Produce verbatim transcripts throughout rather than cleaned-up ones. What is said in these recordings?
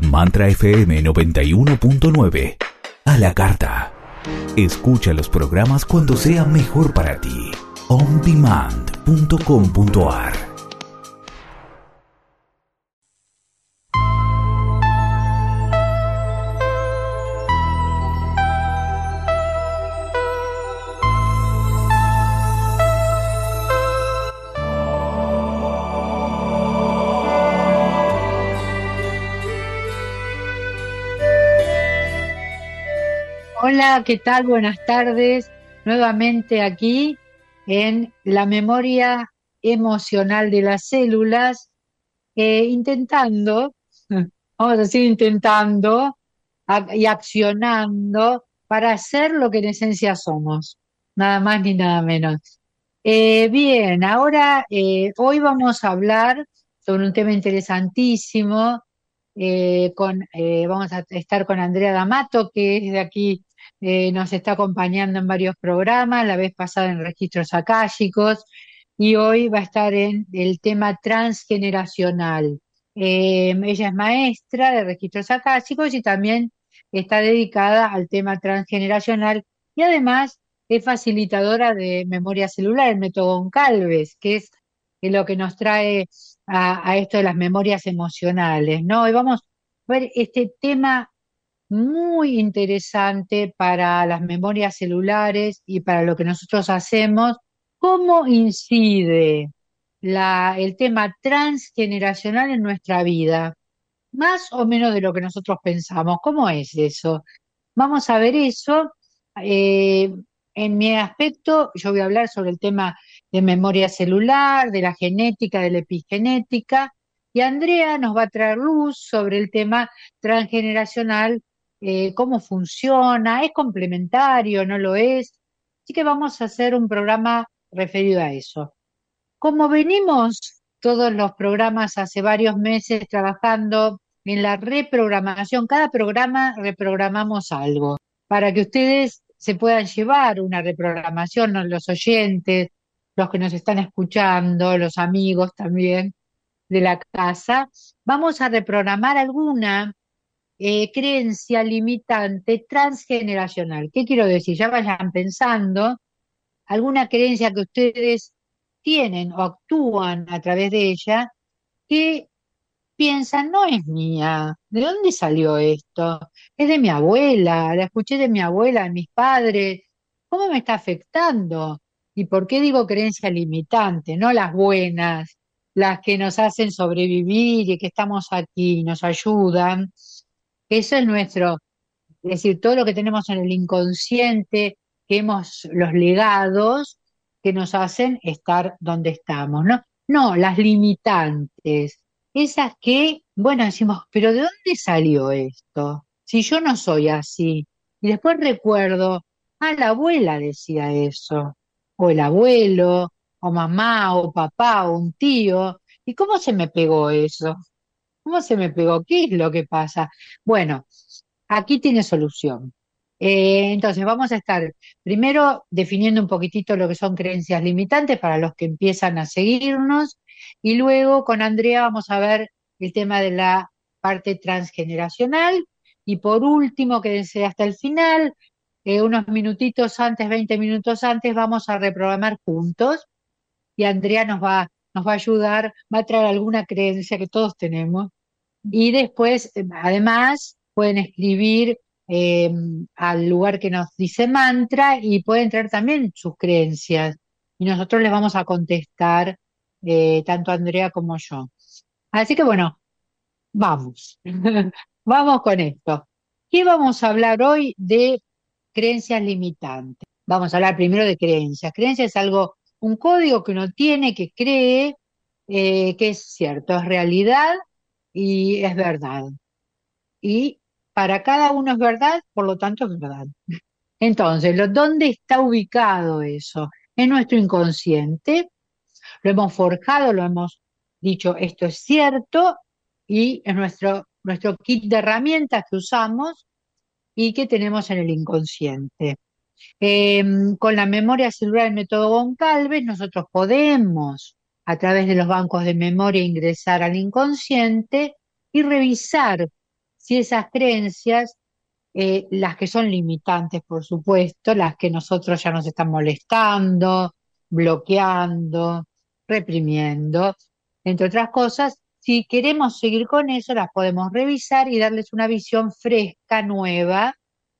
Mantra F M noventa y uno punto nueve. A la carta. Escucha los programas cuando sea mejor para ti. on demand punto com punto a r. Hola, ¿qué tal? Buenas tardes. Nuevamente aquí en la memoria emocional de las células, eh, intentando, vamos a decir intentando a- y accionando para ser lo que en esencia somos, nada más ni nada menos. Eh, bien, ahora eh, hoy vamos a hablar sobre un tema interesantísimo. Eh, con, eh, vamos a estar con Andrea D'Amato, que es de aquí, eh, nos está acompañando en varios programas, la vez pasada en registros akáshicos, y hoy va a estar en el tema transgeneracional. Eh, ella es maestra de registros akáshicos y también está dedicada al tema transgeneracional y además es facilitadora de memoria celular, el método Goncalves, que es que lo que nos trae a, a esto de las memorias emocionales, ¿no? Y vamos a ver este tema muy interesante para las memorias celulares y para lo que nosotros hacemos, cómo incide la, el tema transgeneracional en nuestra vida, más o menos de lo que nosotros pensamos. ¿Cómo es eso? Vamos a ver eso. Eh, en mi aspecto, yo voy a hablar sobre el tema de memoria celular, de la genética, de la epigenética, y Andrea nos va a traer luz sobre el tema transgeneracional, eh, cómo funciona, es complementario, no lo es. Así que vamos a hacer un programa referido a eso. Como venimos todos los programas hace varios meses trabajando en la reprogramación, cada programa reprogramamos algo para que ustedes se puedan llevar una reprogramación, ¿no? Los oyentes, los que nos están escuchando, los amigos también de la casa. Vamos a reprogramar alguna eh, creencia limitante transgeneracional. ¿Qué quiero decir? Ya vayan pensando alguna creencia que ustedes tienen o actúan a través de ella que piensan, no es mía, ¿de dónde salió esto? Es de mi abuela, la escuché de mi abuela, de mis padres, ¿cómo me está afectando? ¿Y por qué digo creencia limitante? No las buenas, las que nos hacen sobrevivir y que estamos aquí y nos ayudan. Eso es nuestro, es decir, todo lo que tenemos en el inconsciente, que hemos, los legados que nos hacen estar donde estamos, ¿no? No, las limitantes, esas que, bueno, decimos, pero ¿de dónde salió esto? Si yo no soy así. Y después recuerdo, ah, la abuela decía eso, o el abuelo, o mamá, o papá, o un tío. ¿Y cómo se me pegó eso? ¿Cómo se me pegó? ¿Qué es lo que pasa? Bueno, aquí tiene solución. Eh, entonces, vamos a estar primero definiendo un poquitito lo que son creencias limitantes para los que empiezan a seguirnos y luego con Andrea vamos a ver el tema de la parte transgeneracional y por último, quédense hasta el final, eh, unos minutitos antes, veinte minutos antes, vamos a reprogramar juntos y Andrea nos va, nos va a ayudar, va a traer alguna creencia que todos tenemos y después, eh, además, pueden escribir eh, al lugar que nos dice mantra y pueden traer también sus creencias. Y nosotros les vamos a contestar, eh, tanto Andrea como yo. Así que bueno, vamos. Vamos con esto. ¿Qué vamos a hablar hoy de creencias limitantes? Vamos a hablar primero de creencias. Creencia es algo, un código que uno tiene, que cree, eh, que es cierto, es realidad y es verdad. Y para cada uno es verdad, por lo tanto es verdad. Entonces, lo- ¿dónde está ubicado eso? En nuestro inconsciente. Lo hemos forjado, lo hemos dicho, esto es cierto, y es nuestro, nuestro kit de herramientas que usamos y que tenemos en el inconsciente. Eh, con la memoria celular del método Goncalves, nosotros podemos, a través de los bancos de memoria, ingresar al inconsciente y revisar si esas creencias, eh, las que son limitantes, por supuesto, las que nosotros ya nos están molestando, bloqueando, reprimiendo, entre otras cosas, si queremos seguir con eso, las podemos revisar y darles una visión fresca, nueva,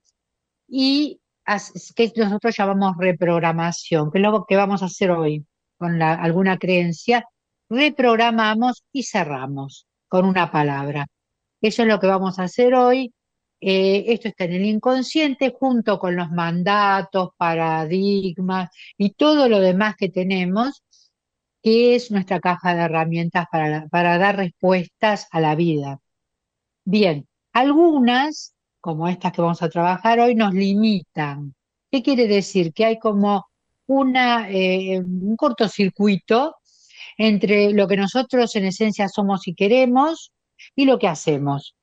y as- que nosotros llamamos reprogramación, que es lo que vamos a hacer hoy con la- alguna creencia. Reprogramamos y cerramos con una palabra. Eso es lo que vamos a hacer hoy. Eh, esto está en el inconsciente junto con los mandatos, paradigmas y todo lo demás que tenemos, que es nuestra caja de herramientas para, la- para dar respuestas a la vida. Bien, algunas, como estas que vamos a trabajar hoy, nos limitan. ¿Qué quiere decir? Que hay como una, eh, un cortocircuito entre lo que nosotros en esencia somos y queremos y lo que hacemos.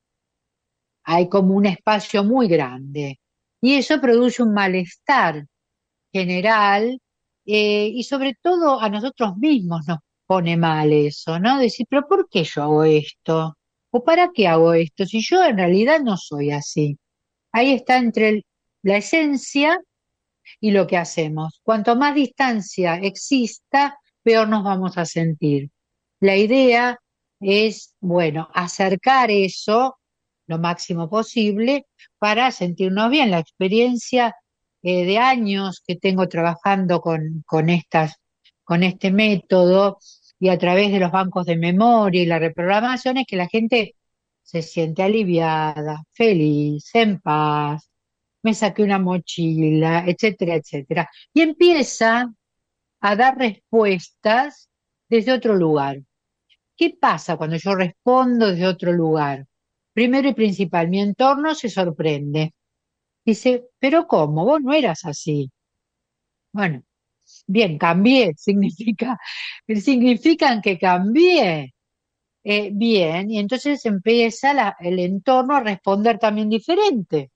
Hay como un espacio muy grande y eso produce un malestar general, eh, y sobre todo a nosotros mismos nos pone mal eso, ¿no? Decir, pero ¿por qué yo hago esto? ¿O para qué hago esto? Si yo en realidad no soy así. Ahí está entre el- la esencia y lo que hacemos. Cuanto más distancia exista, peor nos vamos a sentir. La idea es, bueno, acercar eso lo máximo posible para sentirnos bien. La experiencia, eh, de años que tengo trabajando con, con estas, con este método y a través de los bancos de memoria y la reprogramación es que la gente se siente aliviada, feliz, en paz, me saqué una mochila, etcétera, etcétera. Y empieza a dar respuestas desde otro lugar. ¿Qué pasa cuando yo respondo desde otro lugar? Primero y principal, mi entorno se sorprende. Dice, pero ¿cómo? Vos no eras así. Bueno, bien, cambié, significa, significan que cambié. Eh, bien, y entonces empieza la- el entorno a responder también diferente.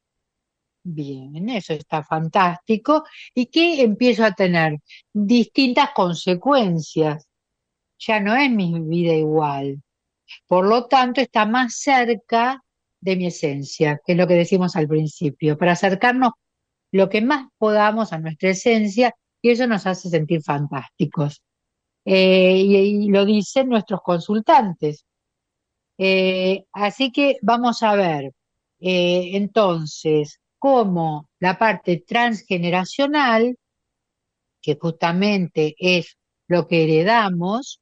Bien, eso está fantástico. ¿Y qué empiezo a tener? Distintas consecuencias. Ya no es mi vida igual. Por lo tanto, está más cerca de mi esencia, que es lo que decimos al principio, para acercarnos lo que más podamos a nuestra esencia y eso nos hace sentir fantásticos. Eh, y, y lo dicen nuestros consultantes. Eh, así que vamos a ver, eh, entonces, cómo la parte transgeneracional, que justamente es lo que heredamos,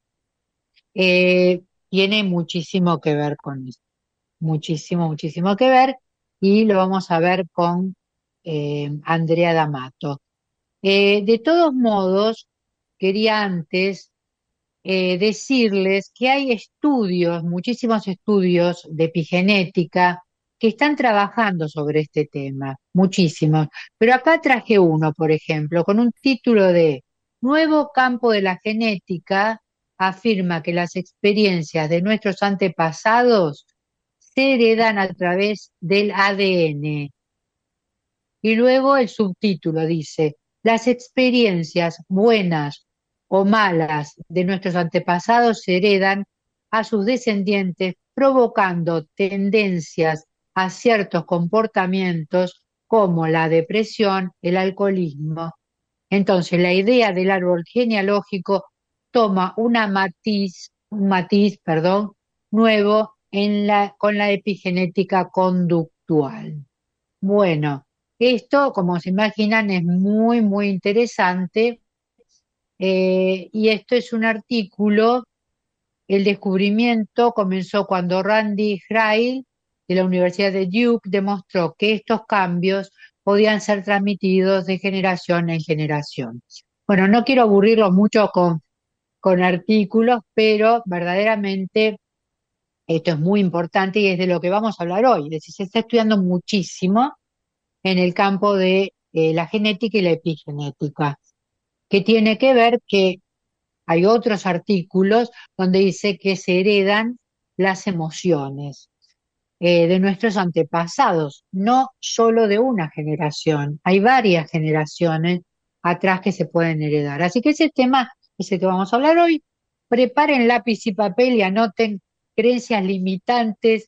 eh, tiene muchísimo que ver con esto, muchísimo, muchísimo que ver, y lo vamos a ver con eh, Andrea D'Amato. Eh, de todos modos, quería antes eh, decirles que hay estudios, muchísimos estudios de epigenética que están trabajando sobre este tema, muchísimos. Pero acá traje uno, por ejemplo, con un título de Nuevo campo de la genética afirma que las experiencias de nuestros antepasados se heredan a través del A D N. Y luego el subtítulo dice, las experiencias buenas o malas de nuestros antepasados se heredan a sus descendientes, provocando tendencias a ciertos comportamientos como la depresión, el alcoholismo. Entonces, la idea del árbol genealógico toma una matiz, un matiz, perdón, nuevo en la, con la epigenética conductual. Bueno, esto, como se imaginan, es muy, muy interesante, eh, y esto es un artículo. El descubrimiento comenzó cuando Randy Grail de la Universidad de Duke demostró que estos cambios podían ser transmitidos de generación en generación. Bueno, no quiero aburrirlos mucho con, con artículos, pero verdaderamente esto es muy importante y es de lo que vamos a hablar hoy. Es decir, se está estudiando muchísimo en el campo de eh, la genética y la epigenética, que tiene que ver que hay otros artículos donde dice que se heredan las emociones eh, de nuestros antepasados, no solo de una generación, hay varias generaciones atrás que se pueden heredar. Así que ese tema es el que vamos a hablar hoy. Preparen lápiz y papel y anoten creencias limitantes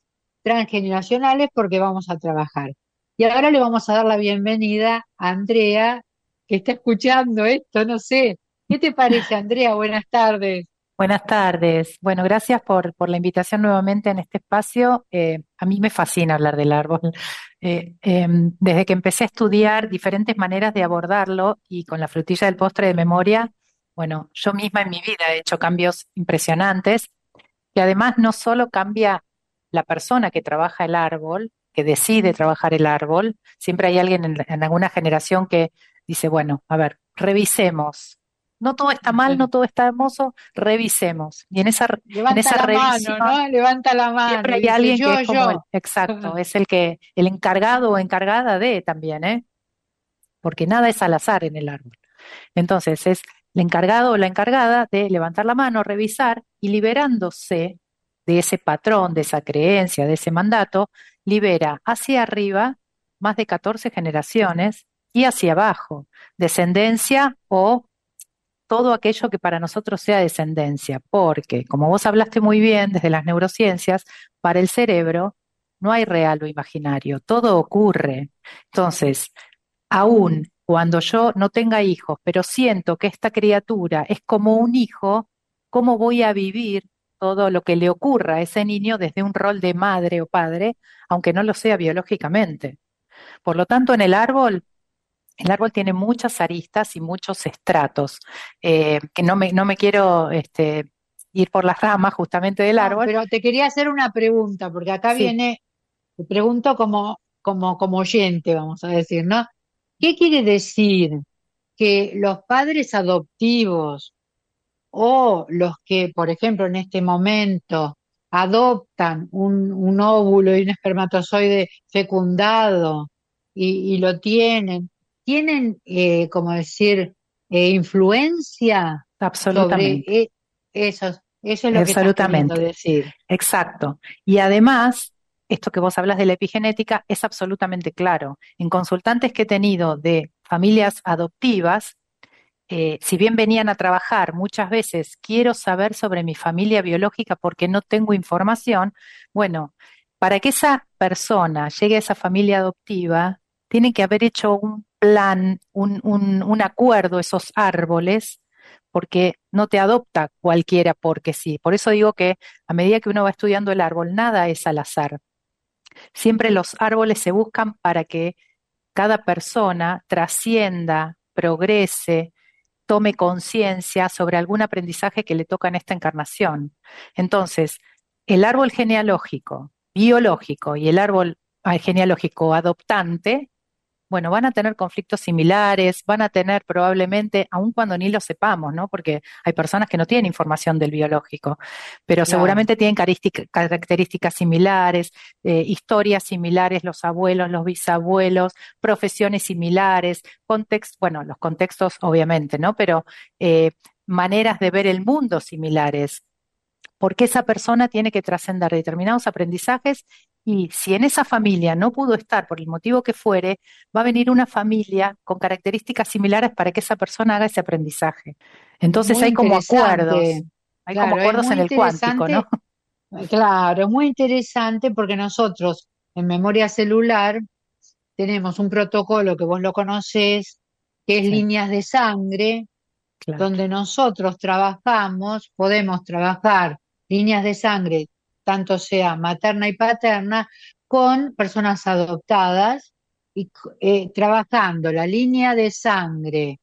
transgeneracionales porque vamos a trabajar. Y ahora le vamos a dar la bienvenida a Andrea, que está escuchando esto, no sé. ¿Qué te parece, Andrea? Buenas tardes. Buenas tardes. Bueno, gracias por, por la invitación nuevamente en este espacio. Eh, a mí me fascina hablar del árbol. Eh, em, desde que empecé a estudiar diferentes maneras de abordarlo y con la frutilla del postre de memoria, bueno, yo misma en mi vida he hecho cambios impresionantes que además no solo cambia la persona que trabaja el árbol, que decide trabajar el árbol, siempre hay alguien en, en alguna generación que dice, bueno, a ver, revisemos. No todo está mal, no todo está hermoso, revisemos. Y en esa, en Levanta esa la mano, revisión ¿no? Levanta la mano siempre y hay dice alguien que yo, es como el, yo. exacto, es el que, el encargado o encargada de también, ¿eh? Porque nada es al azar en el árbol. Entonces es el encargado o la encargada de levantar la mano, revisar y liberándose de ese patrón, de esa creencia, de ese mandato, libera hacia arriba más de catorce generaciones y hacia abajo, descendencia o todo aquello que para nosotros sea descendencia, porque, como vos hablaste muy bien desde las neurociencias, para el cerebro no hay real o imaginario, todo ocurre. Entonces, aún cuando yo no tenga hijos, pero siento que esta criatura es como un hijo, ¿cómo voy a vivir todo lo que le ocurra a ese niño desde un rol de madre o padre, aunque no lo sea biológicamente? Por lo tanto, en el árbol, el árbol tiene muchas aristas y muchos estratos, eh, que no me, no me quiero este, ir por las ramas justamente del No, árbol. pero te quería hacer una pregunta, porque acá Sí, viene, te pregunto como, como, como oyente, vamos a decir, ¿no? ¿Qué quiere decir que los padres adoptivos o los que, por ejemplo, en este momento adoptan un, un óvulo y un espermatozoide fecundado y, y lo tienen, tienen, eh, como decir, eh, influencia sobre absolutamente, e- esos? Eso es lo que estás queriendo absolutamente. decir. Exacto. Y además, esto que vos hablas de la epigenética es absolutamente claro. En consultantes que he tenido de familias adoptivas, eh, si bien venían a trabajar, muchas veces quiero saber sobre mi familia biológica porque no tengo información. Bueno, para que esa persona llegue a esa familia adoptiva, tiene que haber hecho un plan, un, un, un acuerdo, esos árboles, porque no te adopta cualquiera porque sí. Por eso digo que a medida que uno va estudiando el árbol, nada es al azar. Siempre los árboles se buscan para que cada persona trascienda, progrese, tome conciencia sobre algún aprendizaje que le toca en esta encarnación. Entonces, el árbol genealógico, biológico y el árbol ah, genealógico adoptante, bueno, van a tener conflictos similares, van a tener probablemente, aun cuando ni lo sepamos, ¿no? Porque hay personas que no tienen información del biológico, pero Claro. seguramente tienen caristic- características similares, eh, historias similares, los abuelos, los bisabuelos, profesiones similares, contextos, bueno, los contextos obviamente, ¿no? Pero eh, maneras de ver el mundo similares, porque esa persona tiene que trascender determinados aprendizajes y si en esa familia no pudo estar por el motivo que fuere, va a venir una familia con características similares para que esa persona haga ese aprendizaje. Entonces Muy hay como interesante. acuerdos, hay como Claro, es acuerdos muy en el cuántico, ¿no? interesante. Claro, es muy interesante porque nosotros en memoria celular tenemos un protocolo que vos lo conocés, que es Sí, líneas de sangre, claro. donde nosotros trabajamos, podemos trabajar líneas de sangre, tanto sea materna y paterna, con personas adoptadas y eh, trabajando la línea de sangre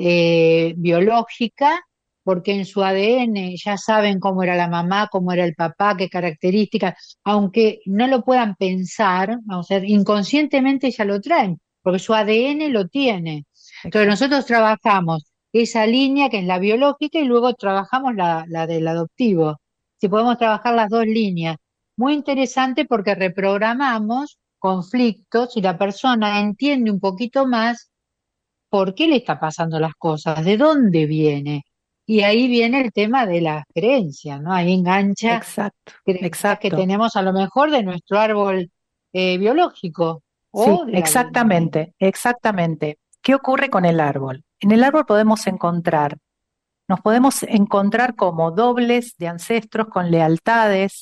eh, biológica, porque en su A D N ya saben cómo era la mamá, cómo era el papá, qué características, aunque no lo puedan pensar, vamos a ver, inconscientemente ya lo traen, porque su A D N lo tiene. Entonces Exacto. nosotros trabajamos esa línea que es la biológica y luego trabajamos la, la del adoptivo. Si podemos trabajar las dos líneas. Muy interesante porque reprogramamos conflictos y la persona entiende un poquito más por qué le está pasando las cosas, de dónde viene. Y ahí viene el tema de las creencias, ¿no? Ahí engancha Exacto, creencias que exacto. tenemos a lo mejor de nuestro árbol eh, biológico Sí, o de algún... exactamente, exactamente. ¿Qué ocurre con el árbol? En el árbol podemos encontrar, nos podemos encontrar como dobles de ancestros con lealtades,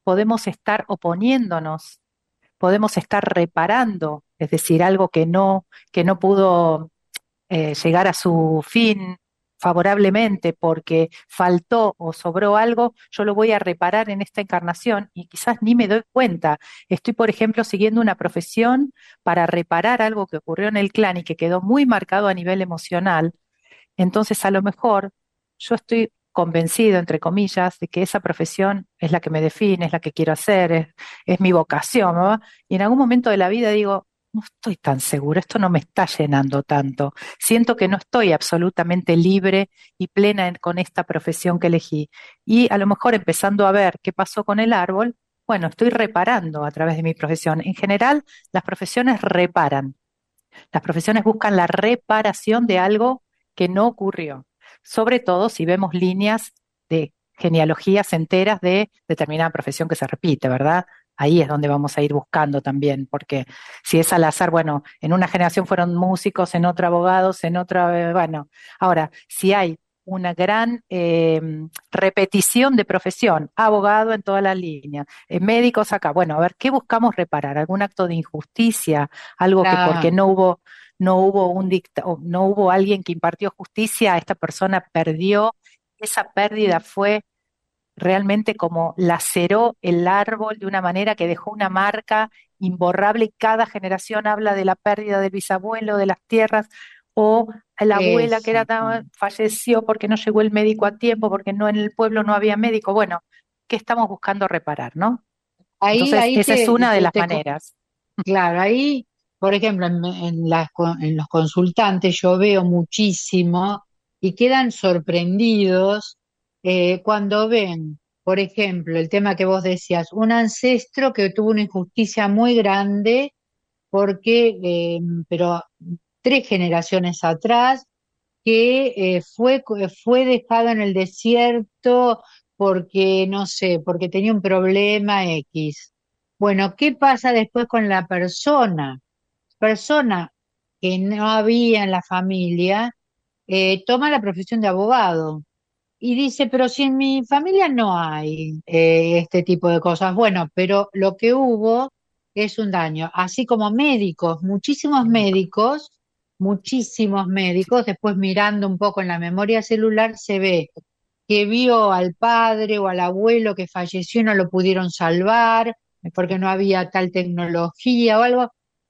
podemos estar oponiéndonos, podemos estar reparando, es decir, algo que no, que no pudo eh, llegar a su fin favorablemente porque faltó o sobró algo, yo lo voy a reparar en esta encarnación y quizás ni me doy cuenta. Estoy, por ejemplo, siguiendo una profesión para reparar algo que ocurrió en el clan y que quedó muy marcado a nivel emocional. Entonces, a lo mejor yo estoy convencido, entre comillas, de que esa profesión es la que me define, es la que quiero hacer, es, es mi vocación, ¿no? Y en algún momento de la vida digo, no estoy tan seguro, esto no me está llenando tanto. Siento que no estoy absolutamente libre y plena en- con esta profesión que elegí. Y a lo mejor empezando a ver qué pasó con el árbol, bueno, estoy reparando a través de mi profesión. En general, las profesiones reparan. Las profesiones buscan la reparación de algo que no ocurrió, sobre todo si vemos líneas de genealogías enteras de determinada profesión que se repite, ¿verdad? Ahí es donde vamos a ir buscando también, porque si es al azar, bueno, en una generación fueron músicos, en otra abogados, en otra, eh, bueno, ahora, si hay una gran eh, repetición de profesión, abogado en todas las líneas, eh, médicos acá, bueno, a ver, ¿qué buscamos reparar? ¿Algún acto de injusticia? Algo que porque Claro, no hubo, no hubo un dicta, o no hubo alguien que impartió justicia, esta persona perdió, esa pérdida fue realmente como laceró el árbol de una manera que dejó una marca imborrable y cada generación habla de la pérdida del bisabuelo, de las tierras, o la abuela que era tan, exactamente. falleció porque no llegó el médico a tiempo, porque no en el pueblo no había médico. Bueno, ¿qué estamos buscando reparar, no? Ahí, Entonces, ahí esa es te, una de te, las te co- maneras. claro, ahí, por ejemplo, en, en las co- en los consultantes yo veo muchísimo y quedan sorprendidos eh, cuando ven, por ejemplo, el tema que vos decías, un ancestro que tuvo una injusticia muy grande porque, eh, pero tres generaciones atrás, que eh, fue, fue dejado en el desierto porque, no sé, porque tenía un problema X. Bueno, ¿qué pasa después con la persona? Persona que no había en la familia, eh, toma la profesión de abogado y dice, pero si en mi familia no hay eh, este tipo de cosas. Bueno, pero lo que hubo es un daño, así como médicos, muchísimos médicos, muchísimos médicos, después mirando un poco en la memoria celular se ve que vio al padre o al abuelo que falleció y no lo pudieron salvar porque no había tal tecnología o algo,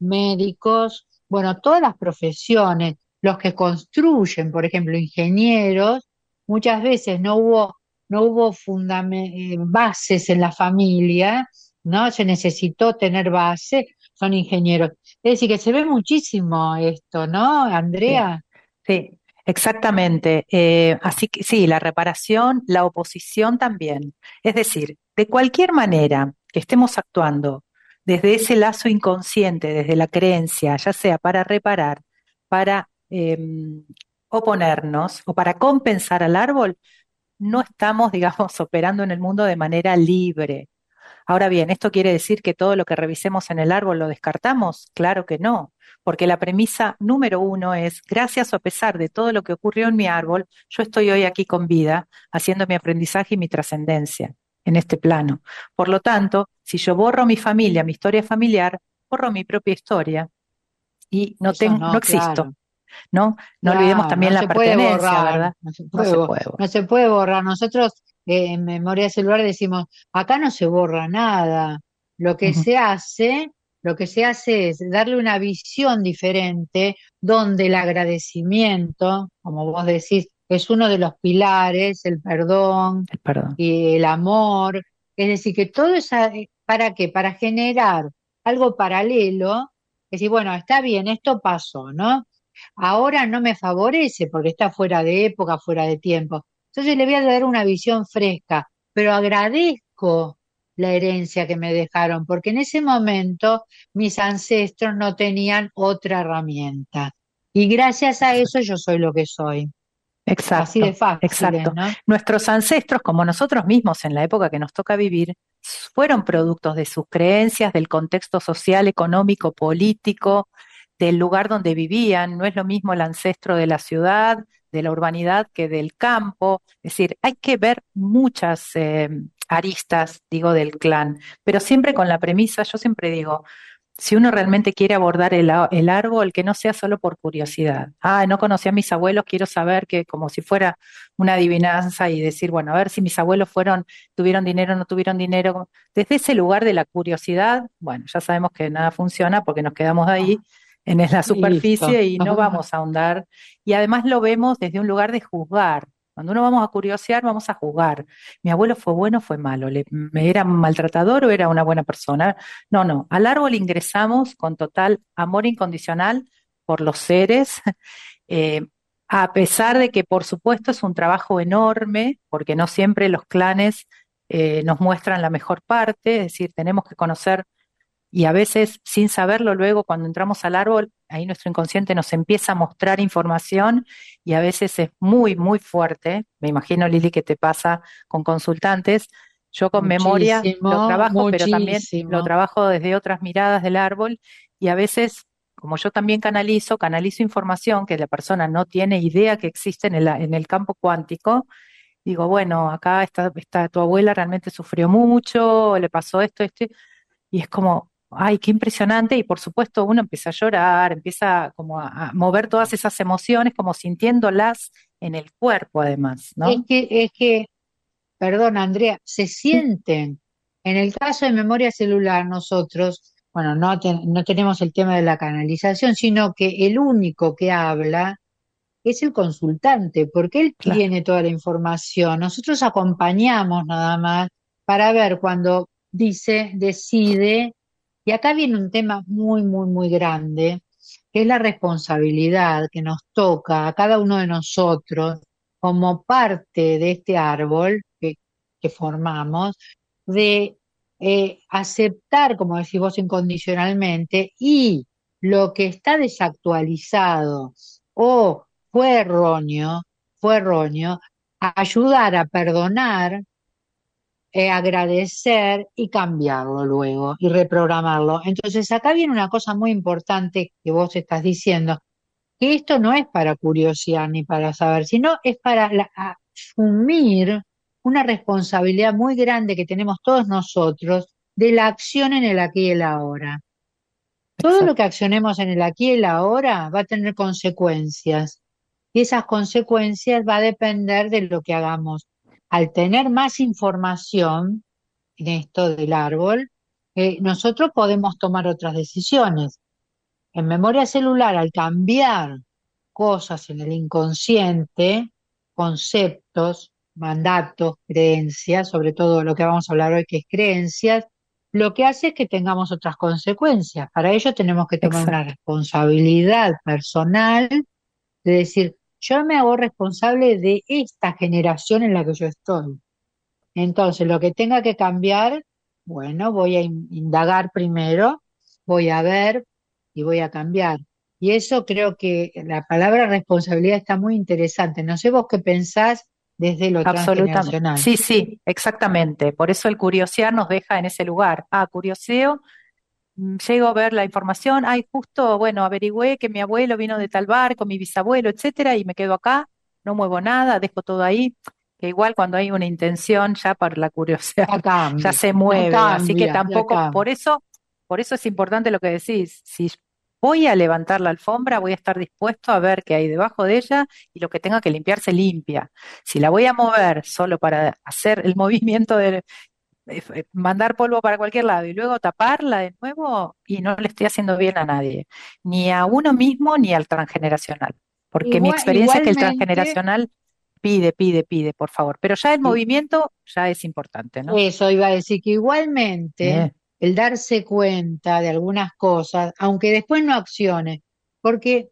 médicos, bueno, todas las profesiones, los que construyen, por ejemplo, ingenieros, muchas veces no hubo, no hubo fundame- eh, bases en la familia, ¿no? Se necesitó tener base, son ingenieros. Es decir, que se ve muchísimo esto, ¿no, Sí, Andrea? sí, exactamente. Eh, así que sí, la reparación, la oposición también. Es decir, de cualquier manera que estemos actuando desde ese lazo inconsciente, desde la creencia, ya sea para reparar, para eh, oponernos o para compensar al árbol, no estamos, digamos, operando en el mundo de manera libre. Ahora bien, ¿esto quiere decir que todo lo que revisemos en el árbol lo descartamos? Claro que no, porque la premisa número uno es, gracias o a pesar de todo lo que ocurrió en mi árbol, yo estoy hoy aquí con vida, haciendo mi aprendizaje y mi trascendencia en este plano. Por lo tanto, si yo borro mi familia, mi historia familiar, borro mi propia historia y no, Eso tengo, no no, existo, claro. ¿no? No olvidemos Claro, también no la se puede pertenencia, borrar, ¿verdad? no se No puede, se bo- puede. no se puede borrar. Nosotros eh, en memoria celular decimos, acá no se borra nada. Lo que Ujú. se hace, lo que se hace es darle una visión diferente, donde el agradecimiento, como vos decís, es uno de los pilares, el perdón Eh, Perdón. y el amor. Es decir, que todo eso, ¿para qué? Para generar algo paralelo, es decir, bueno, está bien, esto pasó, ¿no? Ahora no me favorece porque está fuera de época, fuera de tiempo. Entonces le voy a dar una visión fresca, pero agradezco la herencia que me dejaron, porque en ese momento mis ancestros no tenían otra herramienta. Y gracias a eso yo soy lo que soy. Así de Exacto, fácil es, exacto. ¿no? Nuestros ancestros, como nosotros mismos en la época que nos toca vivir, fueron productos de sus creencias, del contexto social, económico, político, del lugar donde vivían. No es lo mismo el ancestro de la ciudad, de la urbanidad, que del campo. Es decir, hay que ver muchas, eh, aristas, digo, del clan, pero siempre con la premisa, yo siempre digo, si uno realmente quiere abordar el, a- el árbol, que no sea solo por curiosidad. Ah, no conocí a mis abuelos, quiero saber que como si fuera una adivinanza y decir, bueno, a ver si mis abuelos fueron, tuvieron dinero o no tuvieron dinero. Desde ese lugar de la curiosidad, bueno, ya sabemos que nada funciona porque nos quedamos ahí en la Y listo. superficie y no vamos a ahondar. Y además lo vemos desde un lugar de juzgar. Cuando uno vamos a curiosear, vamos a juzgar. Mi abuelo fue bueno o fue malo, ¿Le, me era un maltratador o era una buena persona? No, no, al árbol ingresamos con total amor incondicional por los seres, eh, a pesar de que por supuesto es un trabajo enorme, porque no siempre los clanes eh, nos muestran la mejor parte, es decir, tenemos que conocer y a veces sin saberlo luego cuando entramos al árbol, ahí nuestro inconsciente nos empieza a mostrar información y a veces es muy, muy fuerte. Me imagino, Lili, que te pasa con consultantes. Yo con memoria lo Muchísimo, trabajo, pero también lo muchísimo. trabajo desde otras miradas del árbol y a veces, como yo también canalizo, canalizo información que la persona no tiene idea que existe en el, en el campo cuántico. Digo, bueno, acá está, está tu abuela realmente sufrió mucho, le pasó esto, esto, y es como, ay, qué impresionante, y por supuesto uno empieza a llorar, empieza como a, a mover todas esas emociones, como sintiéndolas en el cuerpo además, Es ¿no? que, es que, perdón, Andrea, se Sí, sienten. En el caso de memoria celular, nosotros, bueno, no, ten- no tenemos el tema de la canalización, sino que el único que habla es el consultante, porque él claro, tiene toda la información. Nosotros acompañamos nada más para ver cuando dice, decide, y acá viene un tema muy, muy, muy grande, que es la responsabilidad que nos toca a cada uno de nosotros como parte de este árbol que, que formamos, de eh, aceptar, como decís vos, incondicionalmente, y lo que está desactualizado o fue erróneo, fue erróneo, a ayudar a perdonar, eh, agradecer y cambiarlo luego y reprogramarlo. Entonces acá viene una cosa muy importante que vos estás diciendo, que esto no es para curiosidad ni para saber, sino es para la- asumir una responsabilidad muy grande que tenemos todos nosotros de la acción en el aquí y el ahora. Todo lo que exacto, accionemos en el aquí y el ahora va a tener consecuencias. Y esas consecuencias va a depender de lo que hagamos. Al tener más información en esto del árbol, eh, nosotros podemos tomar otras decisiones. En memoria celular, al cambiar cosas en el inconsciente, conceptos, mandatos, creencias, sobre todo lo que vamos a hablar hoy que es creencias, lo que hace es que tengamos otras consecuencias. Para ello tenemos que tomar una exacto, responsabilidad personal de decir, yo me hago responsable de esta generación en la que yo estoy. Entonces, lo que tenga que cambiar, bueno, voy a in- indagar primero, voy a ver y voy a cambiar. Y eso creo que la palabra responsabilidad está muy interesante. No sé vos qué pensás desde lo absolutamente. transgeneracional. Sí, sí, exactamente. Por eso el curiosear nos deja en ese lugar. Ah, curioseo, mm, llego a ver la información, ay, justo, bueno, averigüé que mi abuelo vino de tal barco, mi bisabuelo, etcétera, y me quedo acá, no muevo nada, dejo todo ahí, que igual cuando hay una intención ya para la curiosidad Ya ya cambia, se ya mueve, así que cambia, ya tampoco, cambia. por eso, por eso es importante lo que decís, si voy a levantar la alfombra, voy a estar dispuesto a ver qué hay debajo de ella y lo que tenga que limpiar se limpia. Si la voy a mover solo para hacer el movimiento de eh, eh, mandar polvo para cualquier lado y luego taparla de nuevo y no le estoy haciendo bien a nadie, ni a uno mismo ni al transgeneracional, porque mi Igual, experiencia es que el igualmente, transgeneracional pide, pide, pide, por favor, pero ya el i- movimiento ya es importante, ¿no? eso iba a decir que igualmente Eh, el darse cuenta de algunas cosas, aunque después no accione, porque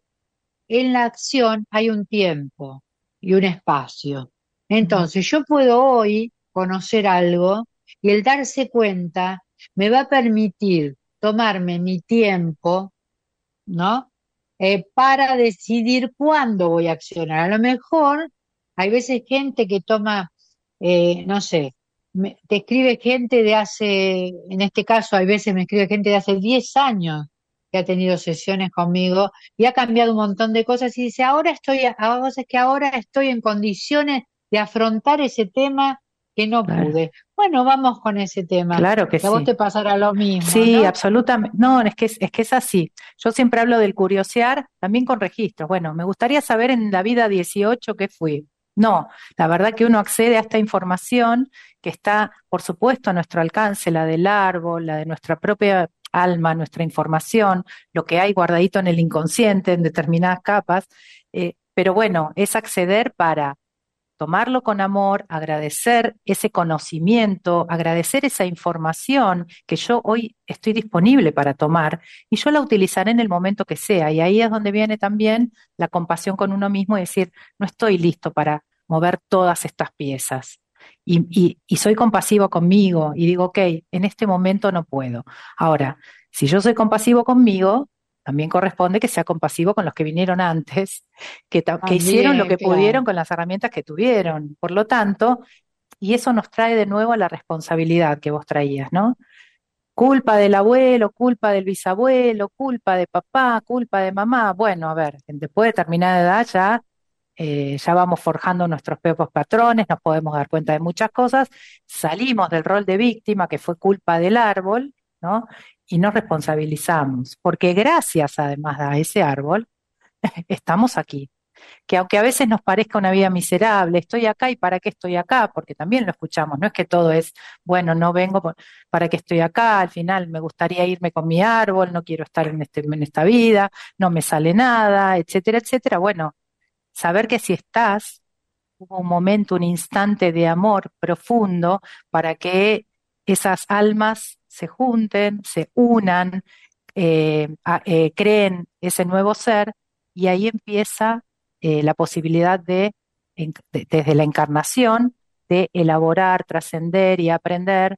en la acción hay un tiempo y un espacio. mm, Entonces, yo puedo hoy conocer algo y el darse cuenta me va a permitir tomarme mi tiempo, ¿no? Eh, para decidir cuándo voy a accionar. A lo mejor hay veces gente que toma, eh, no sé, me- te escribe gente de hace, en este caso hay veces me escribe gente de hace diez años que ha tenido sesiones conmigo y ha cambiado un montón de cosas y dice, ahora estoy, ahora es que ahora estoy en condiciones de afrontar ese tema que no Claro, pude. Bueno, vamos con ese tema, claro que que a vos sí. te pasará lo mismo, Sí, ¿no? absolutamente. No, es que es, es que es así. Yo siempre hablo del curiosear, también con registros. Bueno, me gustaría saber en la vida dieciocho qué fui. No, la verdad que uno accede a esta información que está, por supuesto, a nuestro alcance, la del árbol, la de nuestra propia alma, nuestra información, lo que hay guardadito en el inconsciente, en determinadas capas. Eh, pero bueno, es acceder para tomarlo con amor, agradecer ese conocimiento, agradecer esa información que yo hoy estoy disponible para tomar y yo la utilizaré en el momento que sea. Y ahí es donde viene también la compasión con uno mismo y decir, no estoy listo para mover todas estas piezas. Y, y, y soy compasivo conmigo y digo, ok, en este momento no puedo. Ahora, si yo soy compasivo conmigo, también corresponde que sea compasivo con los que vinieron antes que, ta- que hicieron lo También, que claro. pudieron con las herramientas que tuvieron. Por lo tanto, y eso nos trae de nuevo a la responsabilidad que vos traías, ¿no? Culpa del abuelo, culpa del bisabuelo, culpa de papá, culpa de mamá. Bueno, a ver, después de determinada edad ya, eh, ya vamos forjando nuestros propios patrones, nos podemos dar cuenta de muchas cosas, salimos del rol de víctima, que fue culpa del árbol, ¿no? Y nos responsabilizamos, porque gracias además a ese árbol, estamos aquí que aunque a veces nos parezca una vida miserable, estoy acá y para qué estoy acá, porque también lo escuchamos, no es que todo es, bueno, no vengo por- para qué estoy acá, al final me gustaría irme con mi árbol, no quiero estar en, este, en esta vida, no me sale nada, etcétera, etcétera. Bueno, saber que si estás, hubo un momento, un instante de amor profundo para que esas almas se junten, se unan, eh, a- eh, creen ese nuevo ser y ahí empieza eh, la posibilidad de, en- de- desde la encarnación, de elaborar, trascender y aprender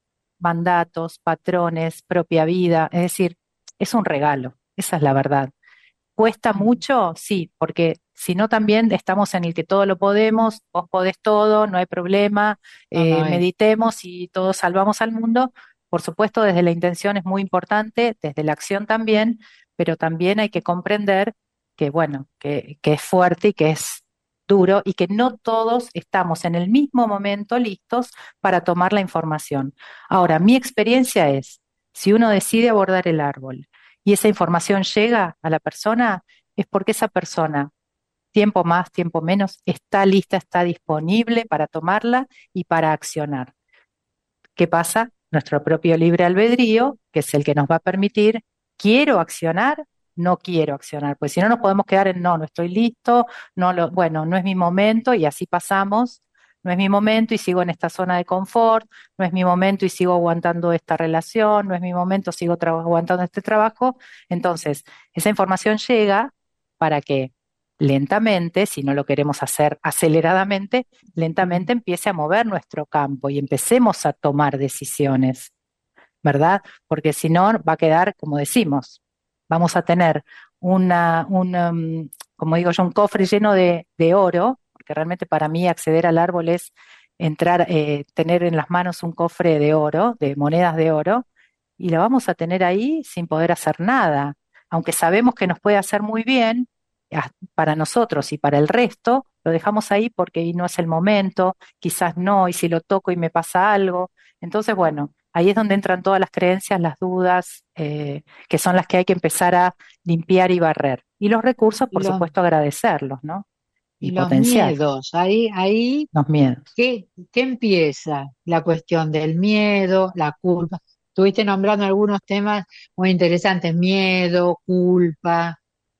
mandatos, patrones, propia vida. Es decir, es un regalo, esa es la verdad. ¿Cuesta mucho? Sí, porque si no también estamos en el que todo lo podemos, vos podés todo, no hay problema, No, eh, no es. meditemos y todos salvamos al mundo. Por supuesto, desde la intención es muy importante, desde la acción también, pero también hay que comprender que, bueno, que, que es fuerte y que es duro y que no todos estamos en el mismo momento listos para tomar la información. Ahora, mi experiencia es, si uno decide abordar el árbol, y esa información llega a la persona, es porque esa persona, tiempo más, tiempo menos, está lista, está disponible para tomarla y para accionar. ¿Qué pasa? Nuestro propio libre albedrío, que es el que nos va a permitir, quiero accionar, no quiero accionar, pues si no nos podemos quedar en no, no estoy listo, no lo, bueno, no es mi momento y así pasamos, no es mi momento y sigo en esta zona de confort, no es mi momento y sigo aguantando esta relación, no es mi momento, sigo tra- aguantando este trabajo. Entonces, esa información llega para que lentamente, si no lo queremos hacer aceleradamente, lentamente empiece a mover nuestro campo y empecemos a tomar decisiones, ¿verdad? Porque si no, va a quedar, como decimos, vamos a tener una, un, um, como digo yo, un cofre lleno de, de oro, porque realmente para mí acceder al árbol es entrar, eh, tener en las manos un cofre de oro, de monedas de oro, y la vamos a tener ahí sin poder hacer nada, aunque sabemos que nos puede hacer muy bien ah, para nosotros y para el resto, lo dejamos ahí porque ahí no es el momento, quizás no, y si lo toco y me pasa algo. Entonces, bueno, ahí es donde entran todas las creencias, las dudas, eh, que son las que hay que empezar a limpiar y barrer. Y los recursos, Y por los, supuesto, agradecerlos, ¿no? y Y los potenciar miedos, ahí, ahí, los miedos. ¿qué, qué empieza? La cuestión del miedo, la culpa. Estuviste nombrando algunos temas muy interesantes, miedo, culpa,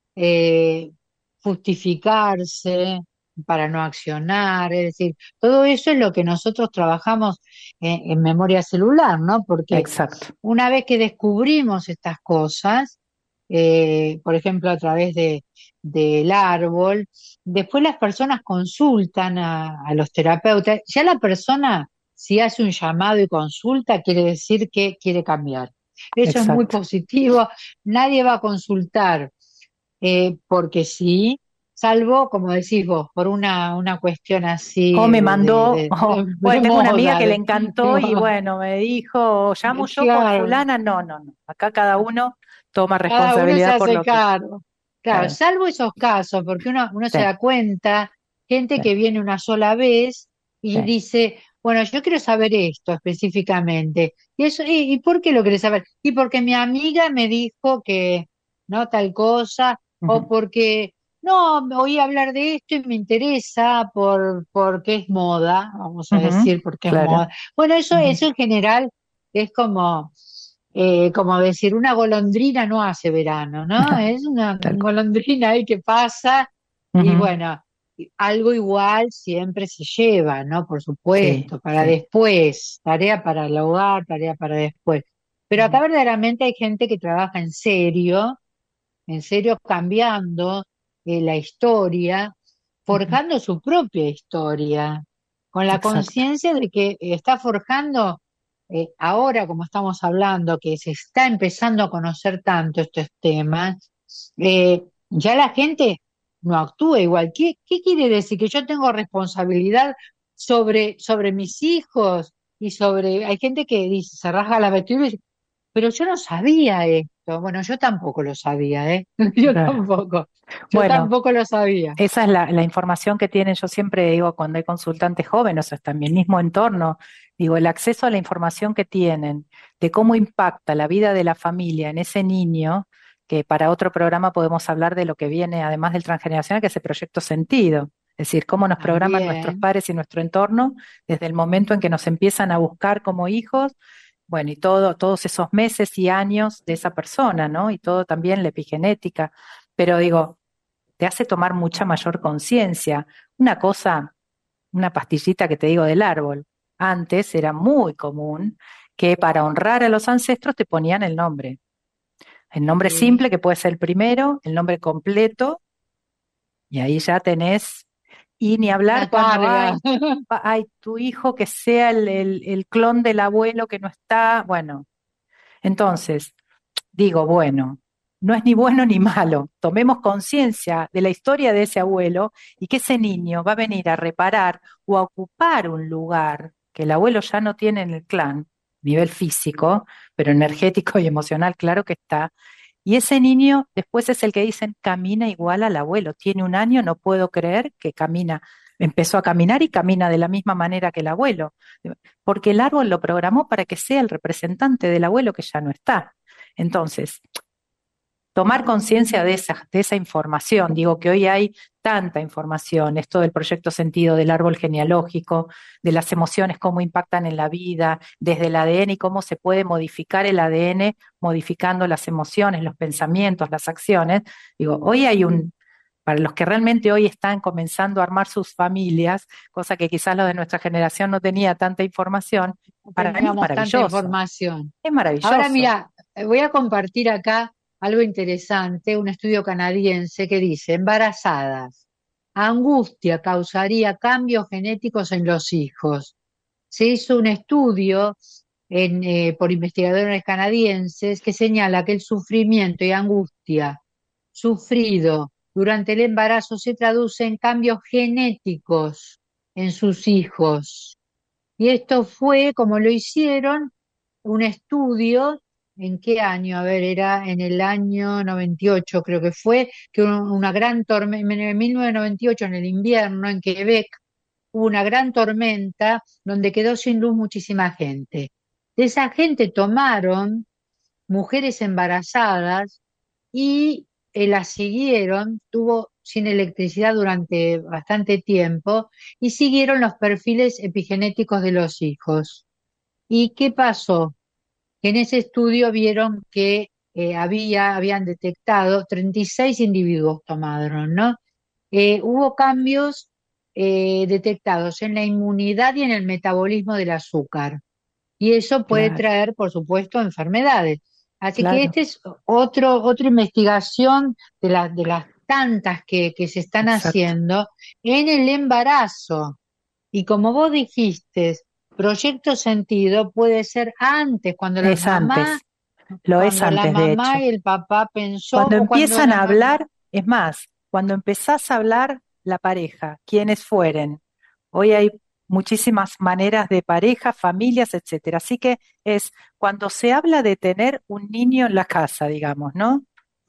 eh, justificarse para no accionar, es decir, todo eso es lo que nosotros trabajamos en, en memoria celular, ¿no? Porque Exacto, una vez que descubrimos estas cosas, eh, por ejemplo, a través de, del árbol, después las personas consultan a, a los terapeutas. Ya la persona, si hace un llamado y consulta, quiere decir que quiere cambiar. Eso es muy exacto. positivo. Nadie va a consultar eh, porque sí, salvo, como decís vos, por una, una cuestión O así me de, de, mandó, de, o, de- de bueno, tengo una amiga moda, que le de, encantó y bueno, me dijo, llamo yo por claro. fulana. No, no, no. Acá cada uno toma Cada uno se responsabilidad por hace lo que. cargo. Claro, Claro, salvo esos casos, porque uno, uno sí, se da cuenta, gente sí, que viene una sola vez y sí, dice, bueno, yo quiero saber esto específicamente. ¿Y eso, y, y por qué lo querés saber? Y porque mi amiga me dijo que no tal cosa, o Ujú, porque no, me oí hablar de esto y me interesa por porque es moda, vamos a ujú, decir porque es claro. moda. Bueno, eso, Ujú, eso en general es como, eh, como decir, una golondrina no hace verano, ¿no? Es una tal cual. golondrina ahí que pasa y Ujú, bueno, y algo igual siempre se lleva, ¿no? Por sí, supuesto, para sí. después, tarea para el hogar, tarea para después. Pero acá Ujú, verdaderamente hay gente que trabaja en serio, en serio cambiando eh, la historia, ujú, forjando su propia historia, con la exacto. conciencia de que está forjando, eh, ahora como estamos hablando, que se está empezando a conocer tanto estos temas, eh, ya la gente no actúa igual. ¿Qué, qué quiere decir? Que yo tengo responsabilidad sobre, sobre mis hijos y sobre... Hay gente que dice, se rasga la vestidura y dice, pero yo no sabía esto. Bueno, yo tampoco lo sabía, ¿eh? Yo Claro. tampoco. Yo Bueno, tampoco lo sabía. esa es la, la información que tienen, yo siempre digo cuando hay consultantes jóvenes, o hasta en mi mismo entorno, digo, el acceso a la información que tienen de cómo impacta la vida de la familia en ese niño, que para otro programa podemos hablar de lo que viene, además del transgeneracional, que es el proyecto sentido, es decir, cómo nos programan nuestros También, padres y nuestro entorno desde el momento en que nos empiezan a buscar como hijos, bueno, y todo, todos esos meses y años de esa persona, ¿no? Y todo también la epigenética. Pero digo, te hace tomar mucha mayor conciencia. Una cosa, una pastillita que te digo del árbol. Antes era muy común que para honrar a los ancestros te ponían el nombre. El nombre sí, simple, que puede ser el primero, el nombre completo, y ahí ya tenés, y ni una hablar cuando carga. hay, pa- hay tu hijo que sea el, el el clon del abuelo que no está. Bueno, entonces, digo, bueno, no es ni bueno ni malo. Tomemos conciencia de la historia de ese abuelo y que ese niño va a venir a reparar o a ocupar un lugar que el abuelo ya no tiene en el clan, nivel físico, pero energético y emocional, claro que está. Y ese niño después es el que dicen camina igual al abuelo. Tiene un año, no puedo creer que camina. Empezó a caminar y camina de la misma manera que el abuelo, porque el árbol lo programó para que sea el representante del abuelo que ya no está. Entonces, tomar conciencia de esa, de esa información. Digo que hoy hay tanta información, esto del proyecto sentido, del árbol genealógico, de las emociones, cómo impactan en la vida, desde el A D N y cómo se puede modificar el A D N modificando las emociones, los pensamientos, las acciones. Digo, hoy hay un, para los que realmente hoy están comenzando a armar sus familias, cosa que quizás los de nuestra generación no tenía tanta información, No para mí es teníamos tanta maravilloso, información. es Ahora maravilloso. mira, eh, voy a compartir acá algo interesante, un estudio canadiense que dice, embarazadas, angustia causaría cambios genéticos en los hijos. Se hizo un estudio en, eh, por investigadores canadienses que señala que el sufrimiento y angustia sufrido durante el embarazo se traduce en cambios genéticos en sus hijos. Y esto fue, como lo hicieron, un estudio, ¿en qué año? A ver, era en el año noventa y ocho, creo que fue, que un- una gran tormenta, en mil novecientos noventa y ocho, en el invierno, en Quebec, hubo una gran tormenta donde quedó sin luz muchísima gente. De esa gente tomaron mujeres embarazadas y eh, las siguieron, tuvo sin electricidad durante bastante tiempo y siguieron los perfiles epigenéticos de los hijos. ¿Y qué pasó? Que en ese estudio vieron que eh, había, habían detectado treinta y seis individuos tomaron, ¿no? Eh, hubo cambios eh, detectados en la inmunidad y en el metabolismo del azúcar. Y eso puede Claro, traer, por supuesto, enfermedades. Así que claro, esta es otro, otra investigación de, la- de las tantas que, que se están exacto. haciendo en el embarazo. Y como vos dijiste, proyecto sentido puede ser antes, cuando la Es mamá, antes, lo es cuando la antes, de mamá hecho. y el papá pensó, Cuando o cuando empiezan la a mamá, hablar, es más, cuando empezás a hablar la pareja, quienes fueren. Hoy hay muchísimas maneras de pareja, familias, etcétera. Así que es cuando se habla de tener un niño en la casa, digamos, ¿no?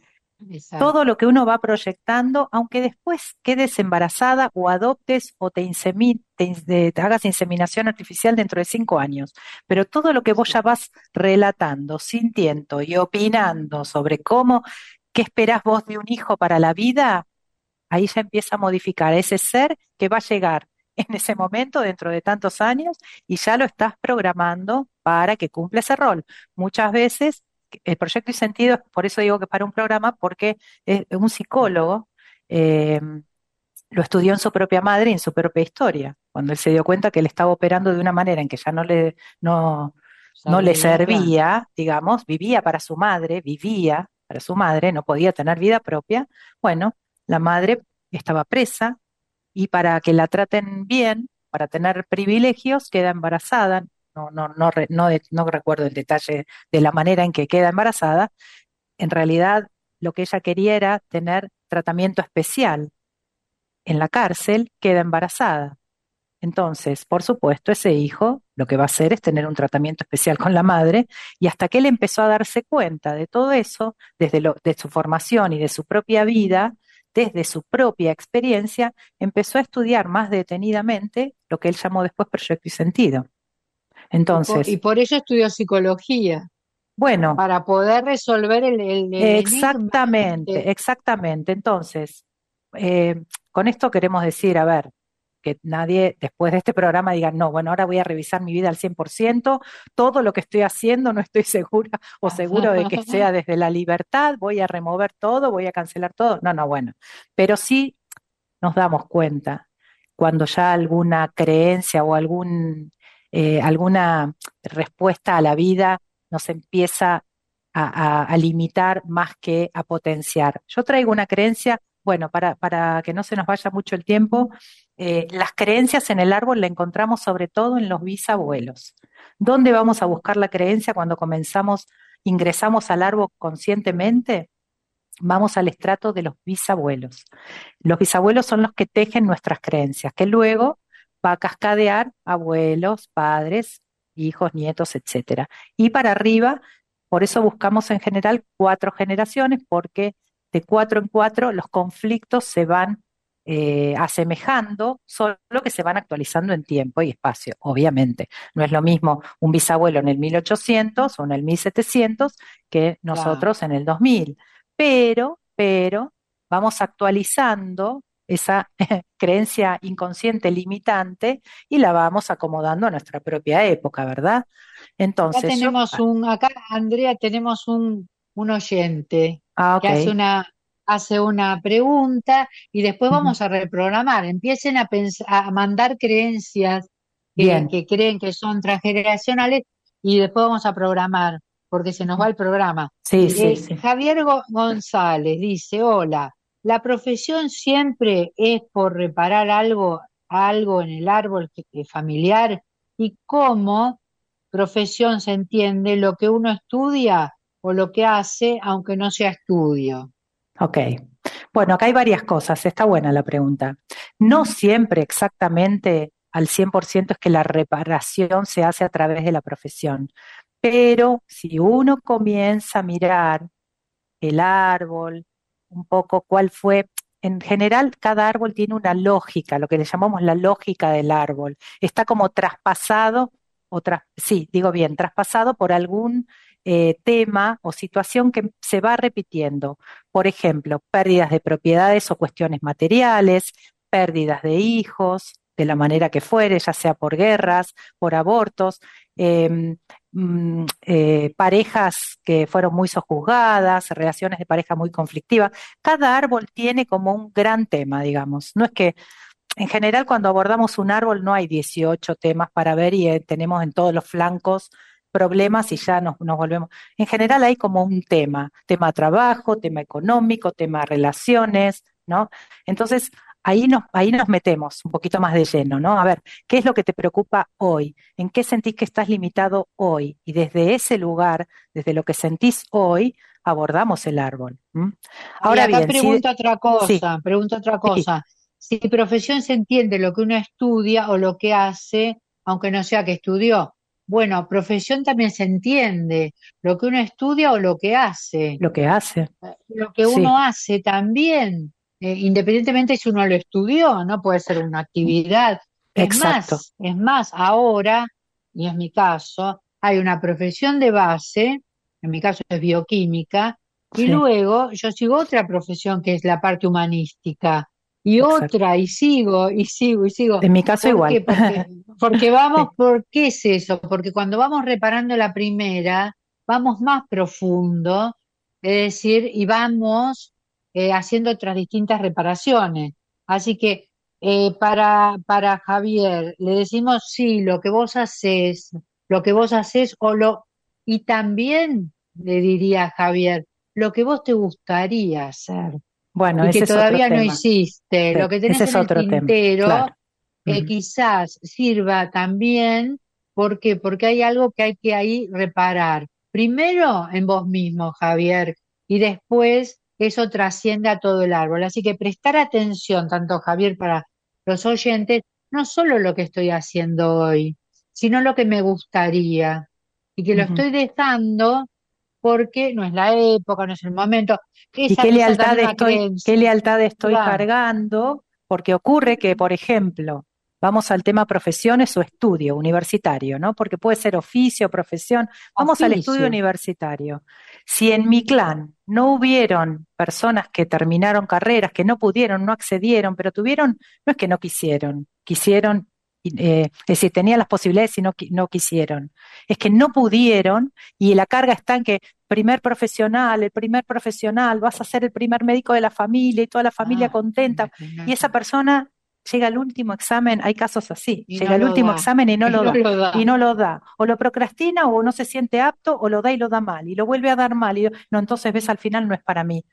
Todo exacto. lo que uno va proyectando, aunque después quedes embarazada o adoptes o te, insemi- te, ins- de- te hagas inseminación artificial dentro de cinco años, pero todo lo que vos ya Sí. vas relatando, sintiendo y opinando sobre cómo, qué esperás vos de un hijo para la vida, ahí ya empieza a modificar ese ser que va a llegar en ese momento dentro de tantos años y ya lo estás programando para que cumpla ese rol. Muchas veces el proyecto y sentido, por eso digo que para un programa, porque es un psicólogo eh, lo estudió en su propia madre y en su propia historia, cuando él se dio cuenta que él estaba operando de una manera en que ya no le, no, no le Servía, claro. servía, digamos, vivía para su madre, vivía para su madre, no podía tener vida propia. Bueno, la madre estaba presa y para que la traten bien, para tener privilegios, queda embarazada. No, no, no, re- no, de- no recuerdo el detalle de la manera en que queda embarazada. En realidad, lo que ella quería era tener tratamiento especial. En la cárcel queda embarazada. Entonces, por supuesto, ese hijo lo que va a hacer es tener un tratamiento especial con la madre, y hasta que él empezó a darse cuenta de todo eso, desde lo, de su formación y de su propia vida, desde su propia experiencia, empezó a estudiar más detenidamente lo que él llamó después proyecto y sentido. Y por, y Entonces, por eso estudió psicología, bueno, para poder resolver el, el- el enigma de, exactamente, exactamente. Entonces, eh, con esto queremos decir, a ver, que nadie después de este programa diga, no, bueno, ahora voy a revisar mi vida al cien por ciento, todo lo que estoy haciendo no estoy segura o seguro de que sea desde la libertad, voy a remover todo, voy a cancelar todo. No, no, bueno, pero sí nos damos cuenta cuando ya alguna creencia o algún, eh, alguna respuesta a la vida nos empieza a, a- a limitar más que a potenciar. Yo traigo una creencia, bueno, para, para que no se nos vaya mucho el tiempo, eh, las creencias en el árbol la encontramos sobre todo en los bisabuelos. ¿Dónde vamos a buscar la creencia cuando comenzamos, ingresamos al árbol conscientemente? Vamos al estrato de los bisabuelos. Los bisabuelos son los que tejen nuestras creencias, que luego va a cascadear abuelos, padres, hijos, nietos, etcétera. Y para arriba, por eso buscamos en general cuatro generaciones, porque de cuatro en cuatro los conflictos se van eh, asemejando, solo que se van actualizando en tiempo y espacio, obviamente. No es lo mismo un bisabuelo en el mil ochocientos o en el mil setecientos que claro. nosotros en el dos mil. Pero, pero vamos actualizando esa creencia inconsciente limitante y la vamos acomodando a nuestra propia época, ¿verdad? Acá Entonces yo, tenemos un, acá, Andrea, tenemos un, un oyente ah, que ok, hace una, hace una pregunta y después ujú, vamos a reprogramar. Empiecen a pensar, a mandar creencias que, bien, que creen que son transgeneracionales y después vamos a programar, porque se nos va el programa. sí, sí, Eh, sí. Javier Go- González dice, hola, ¿la profesión siempre es por reparar algo, algo en el árbol que- que familiar? ¿Y cómo profesión se entiende lo que uno estudia o lo que hace, aunque no sea estudio? Ok. Bueno, acá hay varias cosas. Está buena la pregunta. No siempre exactamente al cien por ciento es que la reparación se hace a través de la profesión, pero si uno comienza a mirar el árbol, un poco cuál fue, en general cada árbol tiene una lógica, lo que le llamamos la lógica del árbol. Está como traspasado, o tras, sí, digo bien, traspasado por algún eh, tema o situación que se va repitiendo. Por ejemplo, pérdidas de propiedades o cuestiones materiales, pérdidas de hijos, de la manera que fuere, ya sea por guerras, por abortos, em, mm, eh, parejas que fueron muy sojuzgadas, relaciones de pareja muy conflictivas. Cada árbol tiene como un gran tema, digamos. No es que en general cuando abordamos un árbol no hay dieciocho temas para ver y eh, tenemos en todos los flancos problemas y ya nos, nos volvemos. En general hay como un tema, tema trabajo, tema económico, tema relaciones, ¿no? Entonces ahí nos, ahí nos metemos un poquito más de lleno, ¿no? A ver, ¿qué es lo que te preocupa hoy? ¿En qué sentís que estás limitado hoy? Y desde ese lugar, desde lo que sentís hoy, abordamos el árbol. ¿M? Y Ahora acá bien, sí, pregunta otra sí, cosa, pregunta otra sí, cosa. Si profesión se entiende lo que uno estudia o lo que hace, aunque no sea que estudió. Bueno, profesión también se entiende lo que uno estudia o lo que hace. lo que hace. lo que Sí, uno hace también, eh, independientemente si uno lo estudió, ¿no? Puede ser una actividad. Es exacto, más, es más, ahora, y es mi caso, hay una profesión de base, en mi caso es bioquímica, y sí, luego yo sigo otra profesión que es la parte humanística, y exacto. otra, y sigo, y sigo, y sigo. En mi caso ¿Por igual. qué? Porque, porque vamos, Sí, ¿por qué es eso? Porque cuando vamos reparando la primera, vamos más profundo, es decir, y vamos eh, haciendo otras distintas reparaciones. Así que eh, para, para Javier, le decimos sí, lo que vos haces, lo que vos haces, o lo, y también le diría a Javier, lo que vos te gustaría hacer bueno, y que ese es otro todavía no tema. hiciste, lo Sí, que ese tenés es en el otro tema, tintero, claro. eh, Ujú, quizás sirva también. ¿Por qué? Porque hay algo que hay que ahí reparar. Primero en vos mismo, Javier, y después eso trasciende a todo el árbol. Así que prestar atención, tanto Javier para los oyentes, no solo lo que estoy haciendo hoy, sino lo que me gustaría, y que lo ujú. estoy dejando porque no es la época, no es el momento. ¿Y Esa, qué esa lealtad también una estoy, qué creencia. lealtad estoy Claro. cargando? Porque ocurre que, por ejemplo, vamos al tema profesiones o estudio universitario, ¿no? Porque puede ser oficio, profesión. Vamos al estudio Oficio. universitario. Si en mi clan no hubieron personas que terminaron carreras, que no pudieron, no accedieron, pero tuvieron, no es que no quisieron, quisieron, eh, es decir, tenían las posibilidades y no, qui- no quisieron. Es que no pudieron y la carga está en que primer profesional, el primer profesional, vas a ser el primer médico de la familia y toda la familia Ah, contenta. Y imagínate. esa persona llega al último examen, hay casos así, Y llega no al lo último da. examen y no Y lo no da, lo y da. no lo da, o lo procrastina o no se siente apto, o lo da y lo da mal, y lo vuelve a dar mal, y no, entonces ves al final no es para mí.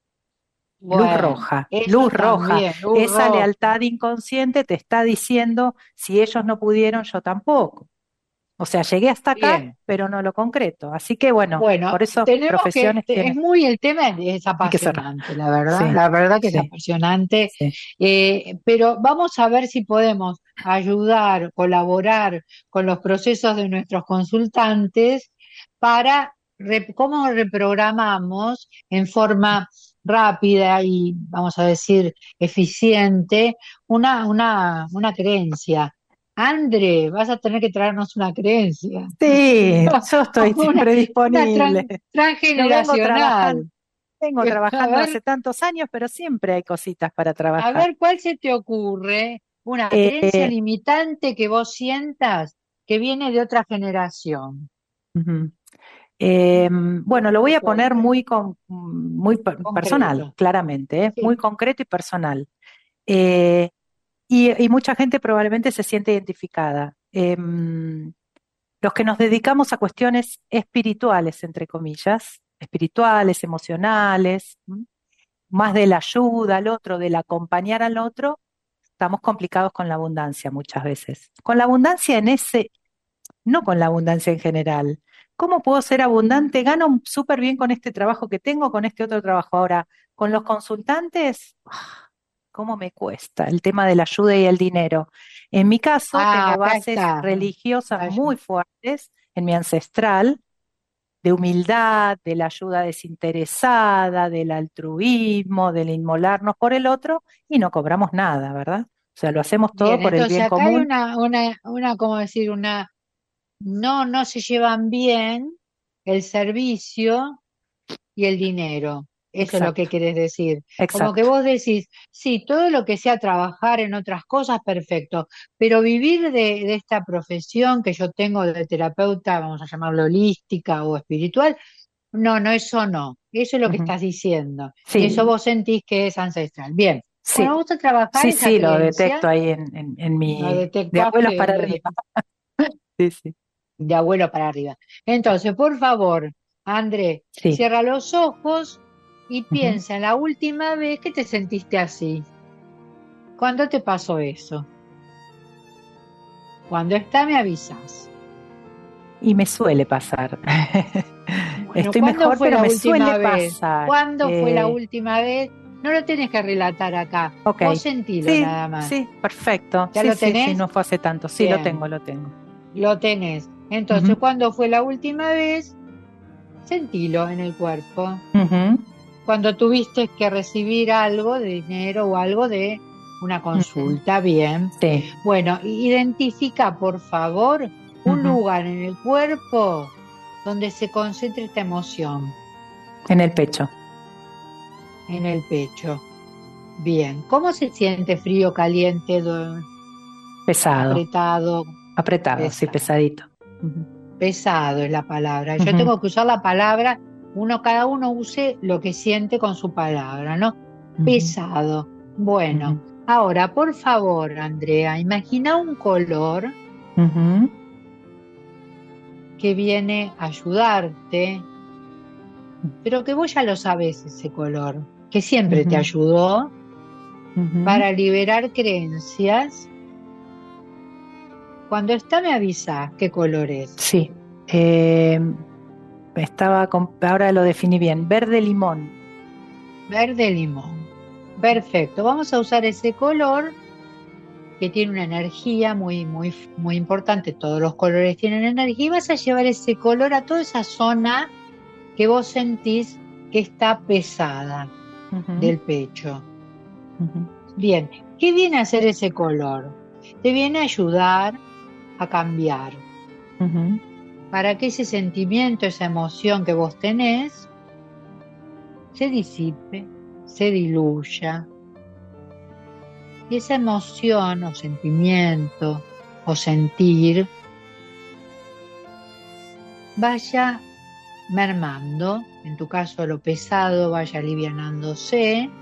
Luz Bueno, roja, eso luz roja. también, luz Esa roja. lealtad inconsciente te está diciendo, si ellos no pudieron, yo tampoco. O sea, llegué hasta acá, Bien. pero no lo concreto. Así que bueno, Bueno, por eso tenemos que, profesiones es tienen, muy el tema, es, es hay que ser. apasionante, la verdad, Sí, la verdad que es sí, apasionante. sí. Eh, pero vamos a ver si podemos ayudar, colaborar con los procesos de nuestros consultantes para re- cómo reprogramamos en forma rápida y, vamos a decir, eficiente una, una, una creencia. André, vas a tener que traernos una creencia. Sí, yo estoy Una, siempre una disponible. tran- Yo vengo trabajando, transgeneracional. vengo A trabajando ver, hace tantos años, pero siempre hay cositas para a trabajar. ver, ¿cuál se te ocurre? Una creencia Eh, limitante que vos sientas que viene de otra generación. ujú. Eh, ¿Qué bueno, se lo te voy a poner ocurre? muy, con- muy per- personal, Concreto. claramente, ¿eh? Muy Sí. concreto y personal. Eh, y, y mucha gente probablemente se siente identificada. Em, los que nos dedicamos a cuestiones espirituales, entre comillas, espirituales, emocionales, ¿m? Más de la ayuda al otro, del acompañar al otro, estamos complicados con la abundancia muchas veces. Con la abundancia en ese, no con la abundancia en general. ¿Cómo puedo ser abundante? Gano súper bien con este trabajo que tengo, con este otro trabajo. Ahora, con los consultantes, ah, ¿cómo me cuesta el tema de la ayuda y el dinero? En mi caso, Ah, tengo acá bases está. religiosas La- muy fuertes en mi ancestral, de humildad, de la ayuda desinteresada, del altruismo, del inmolarnos por el otro, y no cobramos nada, ¿verdad? O sea, lo hacemos todo Bien, por el entonces bien acá hay común. una, una, una, ¿cómo decir? Una, no, no se llevan bien el servicio y el dinero. Eso es lo que Exacto, querés decir. Como que exacto. vos decís, sí, todo lo que sea trabajar en otras cosas, perfecto, pero vivir de, de esta profesión que yo tengo de terapeuta, vamos a llamarlo holística o espiritual, no, no, eso no. Eso es lo que Ujú. estás diciendo. Y eso Sí, vos sentís que es ancestral. Bien, bueno, sí, vamos a trabajar sí, esa sí, lo creencia, detecto ahí en, en, en lo mi, de abuelos detectaste, para lo arriba. detectaste Sí, sí, de abuelo para arriba. Entonces, por favor, André, sí. cierra los ojos y Ujú. piensa en la última vez que te sentiste así. ¿Cuándo te pasó eso? Cuando está, me avisas. Y me suele pasar. Bueno, Estoy ¿cuándo mejor, fue pero la me suele última vez? pasar. ¿Cuándo fue la Eh, última vez? No lo tenés que relatar acá. ok, Vos sentilo sí, nada más. sí, perfecto. ¿Ya Sí, lo sí, sí, tenés? no fue hace tanto. Sí, lo Bien, tengo, lo tengo. lo tenés. Entonces, Ujú, ¿cuándo fue la última vez? Sentilo en el cuerpo. ujú. cuando tuviste que recibir algo de dinero o algo de una consulta. Uh-huh. Bien. Sí. Bueno, identifica, por favor, un uh-huh. lugar en el cuerpo donde se concentre esta emoción. En el pecho. En el pecho. Bien. ¿Cómo se siente? ¿Frío, caliente? Do... Pesado. Apretado. Apretado, pesado. Sí, pesadito. Uh-huh. Pesado es la palabra. Yo uh-huh. tengo que usar la palabra, uno cada uno use lo que siente con su palabra, ¿no? Uh-huh. Pesado. Bueno, uh-huh. ahora, por favor, Andrea, imagina un color uh-huh. que viene a ayudarte, pero que vos ya lo sabés ese color, que siempre uh-huh. te ayudó uh-huh. para liberar creencias. Cuando está, me avisás qué color es. Sí, eh, estaba con, ahora lo definí bien, verde limón. Verde limón, perfecto. Vamos a usar ese color que tiene una energía muy, muy, muy importante. Todos los colores tienen energía y vas a llevar ese color a toda esa zona que vos sentís que está pesada uh-huh. del pecho. Uh-huh. Bien, ¿qué viene a hacer ese color? Te viene a ayudar a cambiar uh-huh. para que ese sentimiento, esa emoción que vos tenés se disipe, se diluya y esa emoción o sentimiento o sentir vaya mermando, en tu caso lo pesado vaya alivianándose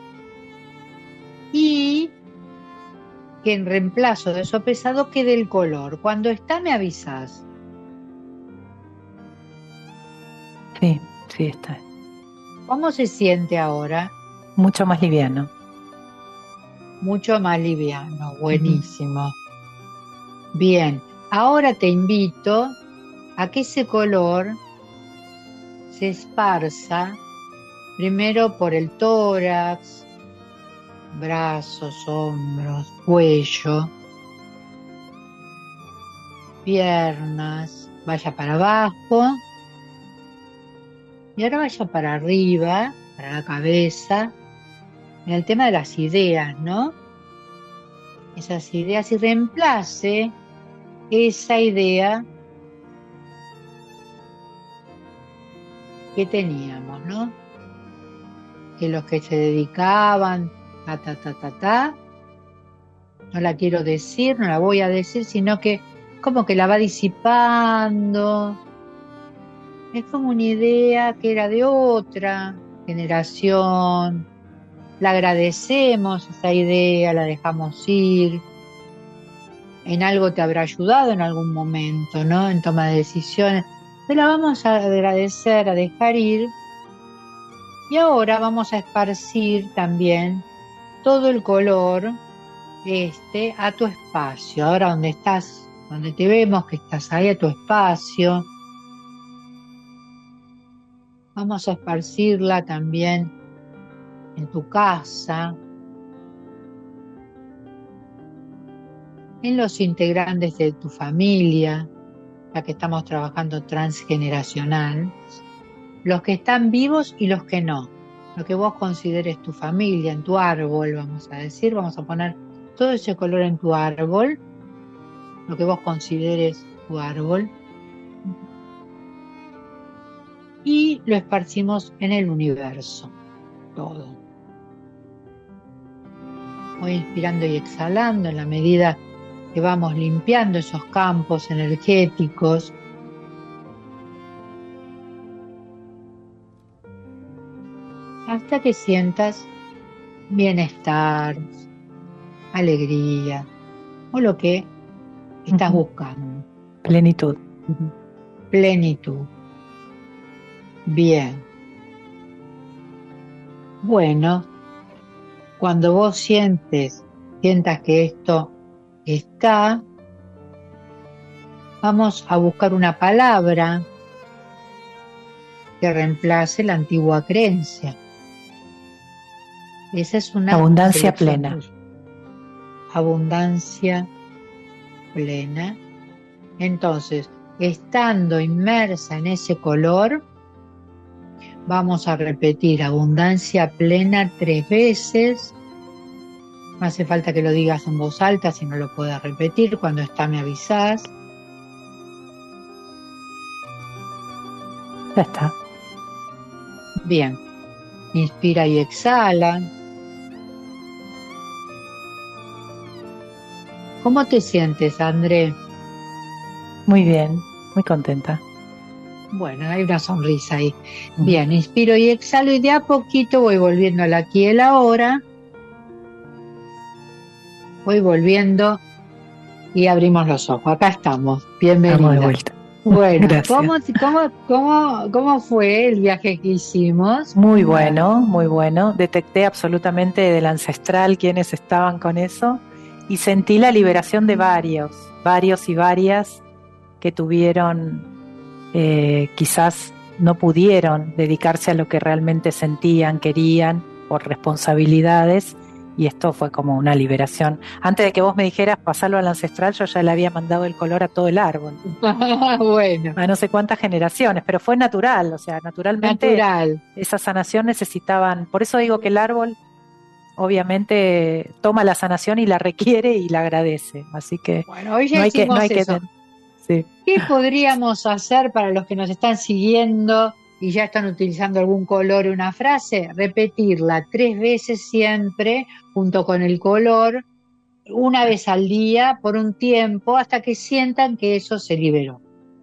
y que en reemplazo de eso pesado quede el color. Cuando está, me avisás. Sí, sí está. ¿Cómo se siente ahora? Mucho más liviano. Mucho más liviano, buenísimo. Uh-huh. Bien, ahora te invito a que ese color se esparza primero por el tórax, brazos, hombros, cuello, piernas, vaya para abajo y ahora vaya para arriba, para la cabeza, en el tema de las ideas, ¿no? Esas ideas y reemplace esa idea que teníamos, ¿no? Que los que se dedicaban ta, ta, ta, ta, ta, no la quiero decir, no la voy a decir, sino que como que la va disipando. Es como una idea que era de otra generación. La agradecemos esa idea, la dejamos ir. En algo te habrá ayudado en algún momento, ¿no? En toma de decisiones. Pero la vamos a agradecer, a dejar ir. Y ahora vamos a esparcir también todo el color este a tu espacio. Ahora donde estás, donde te vemos que estás ahí a tu espacio, vamos a esparcirla también en tu casa, en los integrantes de tu familia, ya que estamos trabajando transgeneracional, los que están vivos y los que no, lo que vos consideres tu familia, en tu árbol, vamos a decir, vamos a poner todo ese color en tu árbol, lo que vos consideres tu árbol, y lo esparcimos en el universo, todo. Voy inspirando y exhalando en la medida que vamos limpiando esos campos energéticos. Hasta que sientas bienestar, alegría o lo que estás uh-huh. buscando. Plenitud. Uh-huh. Plenitud. Bien. Bueno, cuando vos sientes, sientas que esto está, vamos a buscar una palabra que reemplace la antigua creencia. Esa es una abundancia plena. Abundancia plena. Entonces, estando inmersa en ese color, Vamos a repetir abundancia plena tres veces. No hace falta que lo digas en voz alta, si no lo puedes repetir. Cuando está me avisás. Ya está. Bien. Inspira y exhala. ¿Cómo te sientes, André? Muy bien, muy contenta. Bueno, hay una sonrisa ahí. Bien, inspiro y exhalo y de a poquito voy volviendo al aquí y el ahora. Voy volviendo y abrimos los ojos. Acá estamos. Bienvenida. Estamos de vuelta. Bueno, Gracias. ¿cómo, cómo, cómo, ¿cómo fue el viaje que hicimos? Muy bueno, muy bueno. Detecté absolutamente del ancestral quienes estaban con eso y sentí la liberación de varios, varios y varias que tuvieron, eh, quizás no pudieron dedicarse a lo que realmente sentían, querían, por responsabilidades. Y esto fue como una liberación. Antes de que vos me dijeras pasarlo al ancestral, yo ya le había mandado el color a todo el árbol. Bueno. A no sé cuántas generaciones, pero fue natural, o sea, naturalmente Natural. Esa sanación necesitaban. Por eso digo que el árbol obviamente toma la sanación y la requiere y la agradece. Así que bueno, hoy ya no hay que, hicimos no hay eso. que sí. ¿Qué podríamos hacer para los que nos están siguiendo y ya están utilizando algún color o una frase? Repetirla tres veces siempre junto con el color, una vez al día por un tiempo hasta que sientan que eso se liberó.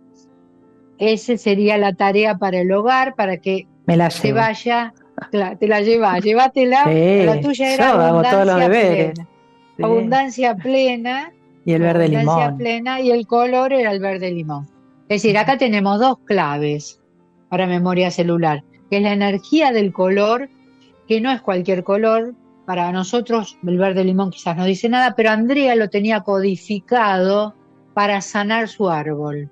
Esa sería la tarea para el hogar, para que Me la se llevo. vaya. Claro, te la llevas, llévatela. Sí, La tuya yo era hago todos los abundancia deberes. plena. Sí. Abundancia plena. Y el verde abundancia limón. plena y el color era el verde limón. Es decir, acá tenemos dos claves para memoria celular, que es la energía del color, que no es cualquier color. Para nosotros el verde limón quizás no dice nada, pero Andrea lo tenía codificado para sanar su árbol.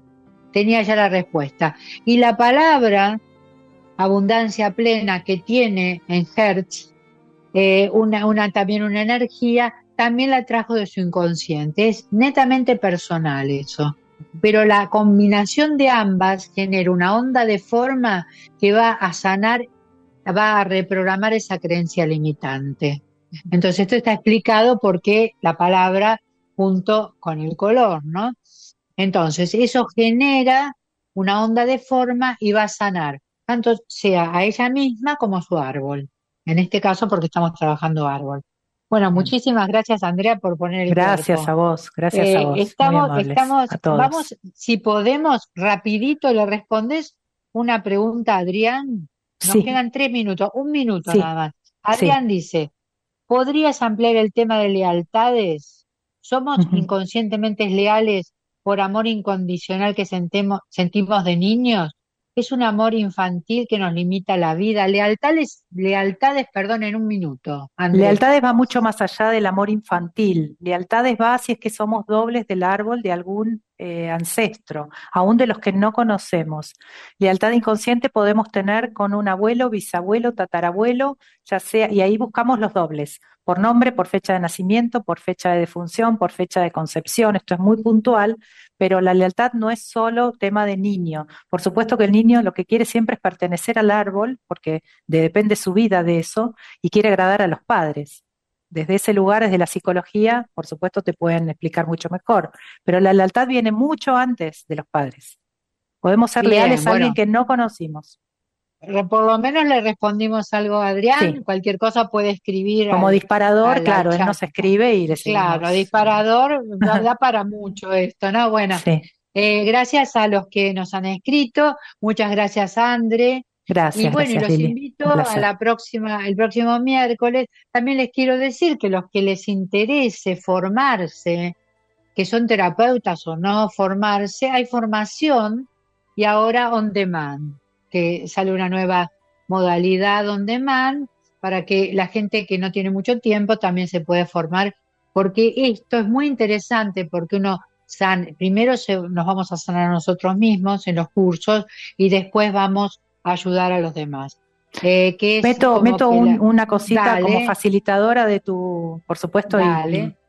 Tenía ya la respuesta. Y la palabra abundancia plena, que tiene en Hertz eh, una, una, también una energía, también la trajo de su inconsciente. Es netamente personal eso. Pero la combinación de ambas genera una onda de forma que va a sanar, va a reprogramar esa creencia limitante. Entonces esto está explicado porque la palabra junto con el color, ¿no? Entonces eso genera una onda de forma y va a sanar, tanto sea a ella misma como a su árbol. En este caso porque estamos trabajando árbol. Bueno, muchísimas gracias, Andrea, por poner el Gracias cuerpo. a vos, gracias Eh, a vos. estamos, Muy amables estamos, a todos. vamos, si podemos, rapidito le respondes una pregunta a Adrián. Nos Sí. quedan tres minutos, un minuto Sí. nada más. Adrián Sí. dice, ¿podrías ampliar el tema de lealtades? ¿Somos Ujú. inconscientemente leales por amor incondicional que sentemos, sentimos de niños? Es un amor infantil que nos limita la vida. Lealtades, lealtades, perdón, en un minuto, André. Lealtades va mucho más allá del amor infantil. Lealtades va si es que somos dobles del árbol de algún eh, ancestro, aún de los que no conocemos. Lealtad inconsciente podemos tener con un abuelo, bisabuelo, tatarabuelo, ya sea, y ahí buscamos los dobles, por nombre, por fecha de nacimiento, por fecha de defunción, por fecha de concepción. Esto es muy puntual, pero la lealtad no es solo tema de niño. Por supuesto que el niño lo que quiere siempre es pertenecer al árbol, porque de- depende su vida de eso, y quiere agradar a los padres. Desde ese lugar, desde la psicología, por supuesto te pueden explicar mucho mejor, pero la lealtad viene mucho antes de los padres. Podemos ser Bien, leales a alguien bueno. que no conocimos. Por lo menos le respondimos algo a Adrián. Sí. Cualquier cosa puede escribir Como al, disparador, al, claro, al él chat. nos escribe y le seguimos. Claro, disparador, da, da para mucho esto, ¿no? Bueno, Sí. eh, gracias a los que nos han escrito, muchas gracias, André. Gracias, Y bueno, y gracias, los Lili. invito Un a placer. la próxima, el próximo miércoles. También les quiero decir que los que les interese formarse, que son terapeutas o no formarse, hay formación y ahora on demand, que sale una nueva modalidad on demand para que la gente que no tiene mucho tiempo también se pueda formar, porque esto es muy interesante, porque uno san, primero se, nos vamos a sanar a nosotros mismos en los cursos y después vamos a ayudar a los demás. Eh, que es Meto, como meto que un- la, una cosita como dale, facilitadora de tu, por supuesto, y, dale.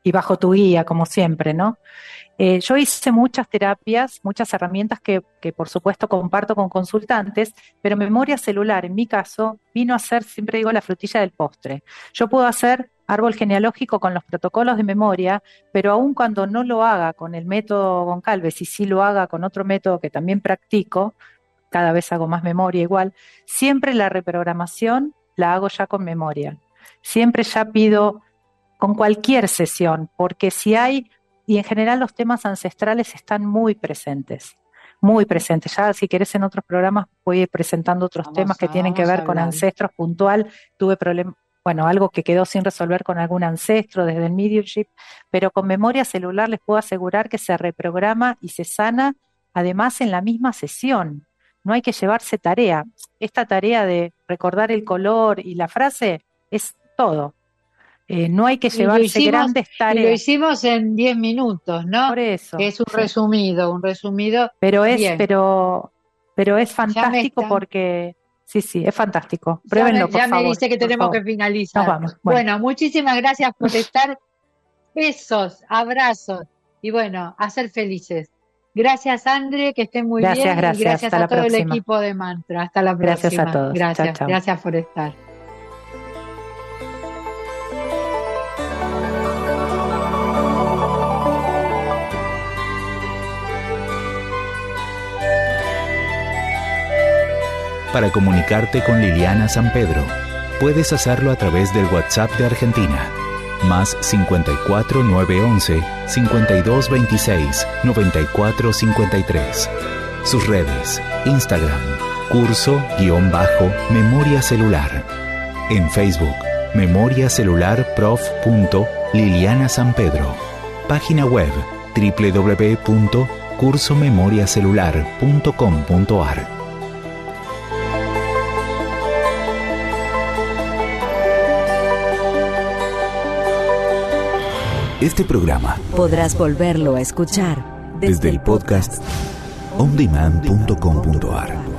y bajo tu guía, como siempre, ¿no? Eh, yo hice muchas terapias, muchas herramientas que, que por supuesto comparto con consultantes, pero memoria celular, en mi caso, vino a ser, siempre digo, la frutilla del postre. Yo puedo hacer árbol genealógico con los protocolos de memoria, pero aun cuando no lo haga con el método Goncalves y sí lo haga con otro método que también practico, cada vez hago más memoria igual, siempre la reprogramación la hago ya con memoria. Siempre ya pido con cualquier sesión, porque si hay, y en general los temas ancestrales están muy presentes, muy presentes. Ya si querés en otros programas voy a ir presentando otros Vamos temas que a- tienen que vamos a ver con hablar. ancestros puntual. Tuve problemas, bueno, algo que quedó sin resolver con algún ancestro desde el mediumship, pero con memoria celular les puedo asegurar que se reprograma y se sana, además en la misma sesión. No hay que llevarse tarea. Esta tarea de recordar el color y la frase es todo. Eh, no hay que Y lo llevarse hicimos, grandes y lo tareas. hicimos en diez minutos, ¿no? Por eso, Que es un sí. resumido, un resumido. Pero es, Bien. pero, pero es Ya me fantástico está- porque, sí, sí, es fantástico. Ya Pruébenlo, me, por ya me favor. dice que por tenemos favor. que finalizar. Nos vamos. Bueno, Bueno, muchísimas gracias por estar. Besos, abrazos y bueno, a ser felices. Gracias, Andre, que estén muy Gracias, bien. gracias. Y gracias Hasta a la todo el próxima. equipo de Mantra. Hasta la próxima. Gracias a todos. Gracias, Chao, chao. gracias por estar. Para comunicarte con Liliana San Pedro, puedes hacerlo a través del WhatsApp de Argentina, más cincuenta y cuatro nueve once cincuenta y dos veintiséis noventa y cuatro cincuenta y tres. Sus redes, Instagram, curso-memoria celular. En Facebook, memoria celular prof punto liliana san pedro. Página web, doble u doble u doble u punto curso memoria celular punto com punto a r. Este programa Podrás volverlo a escuchar desde el podcast on demand punto com punto a r.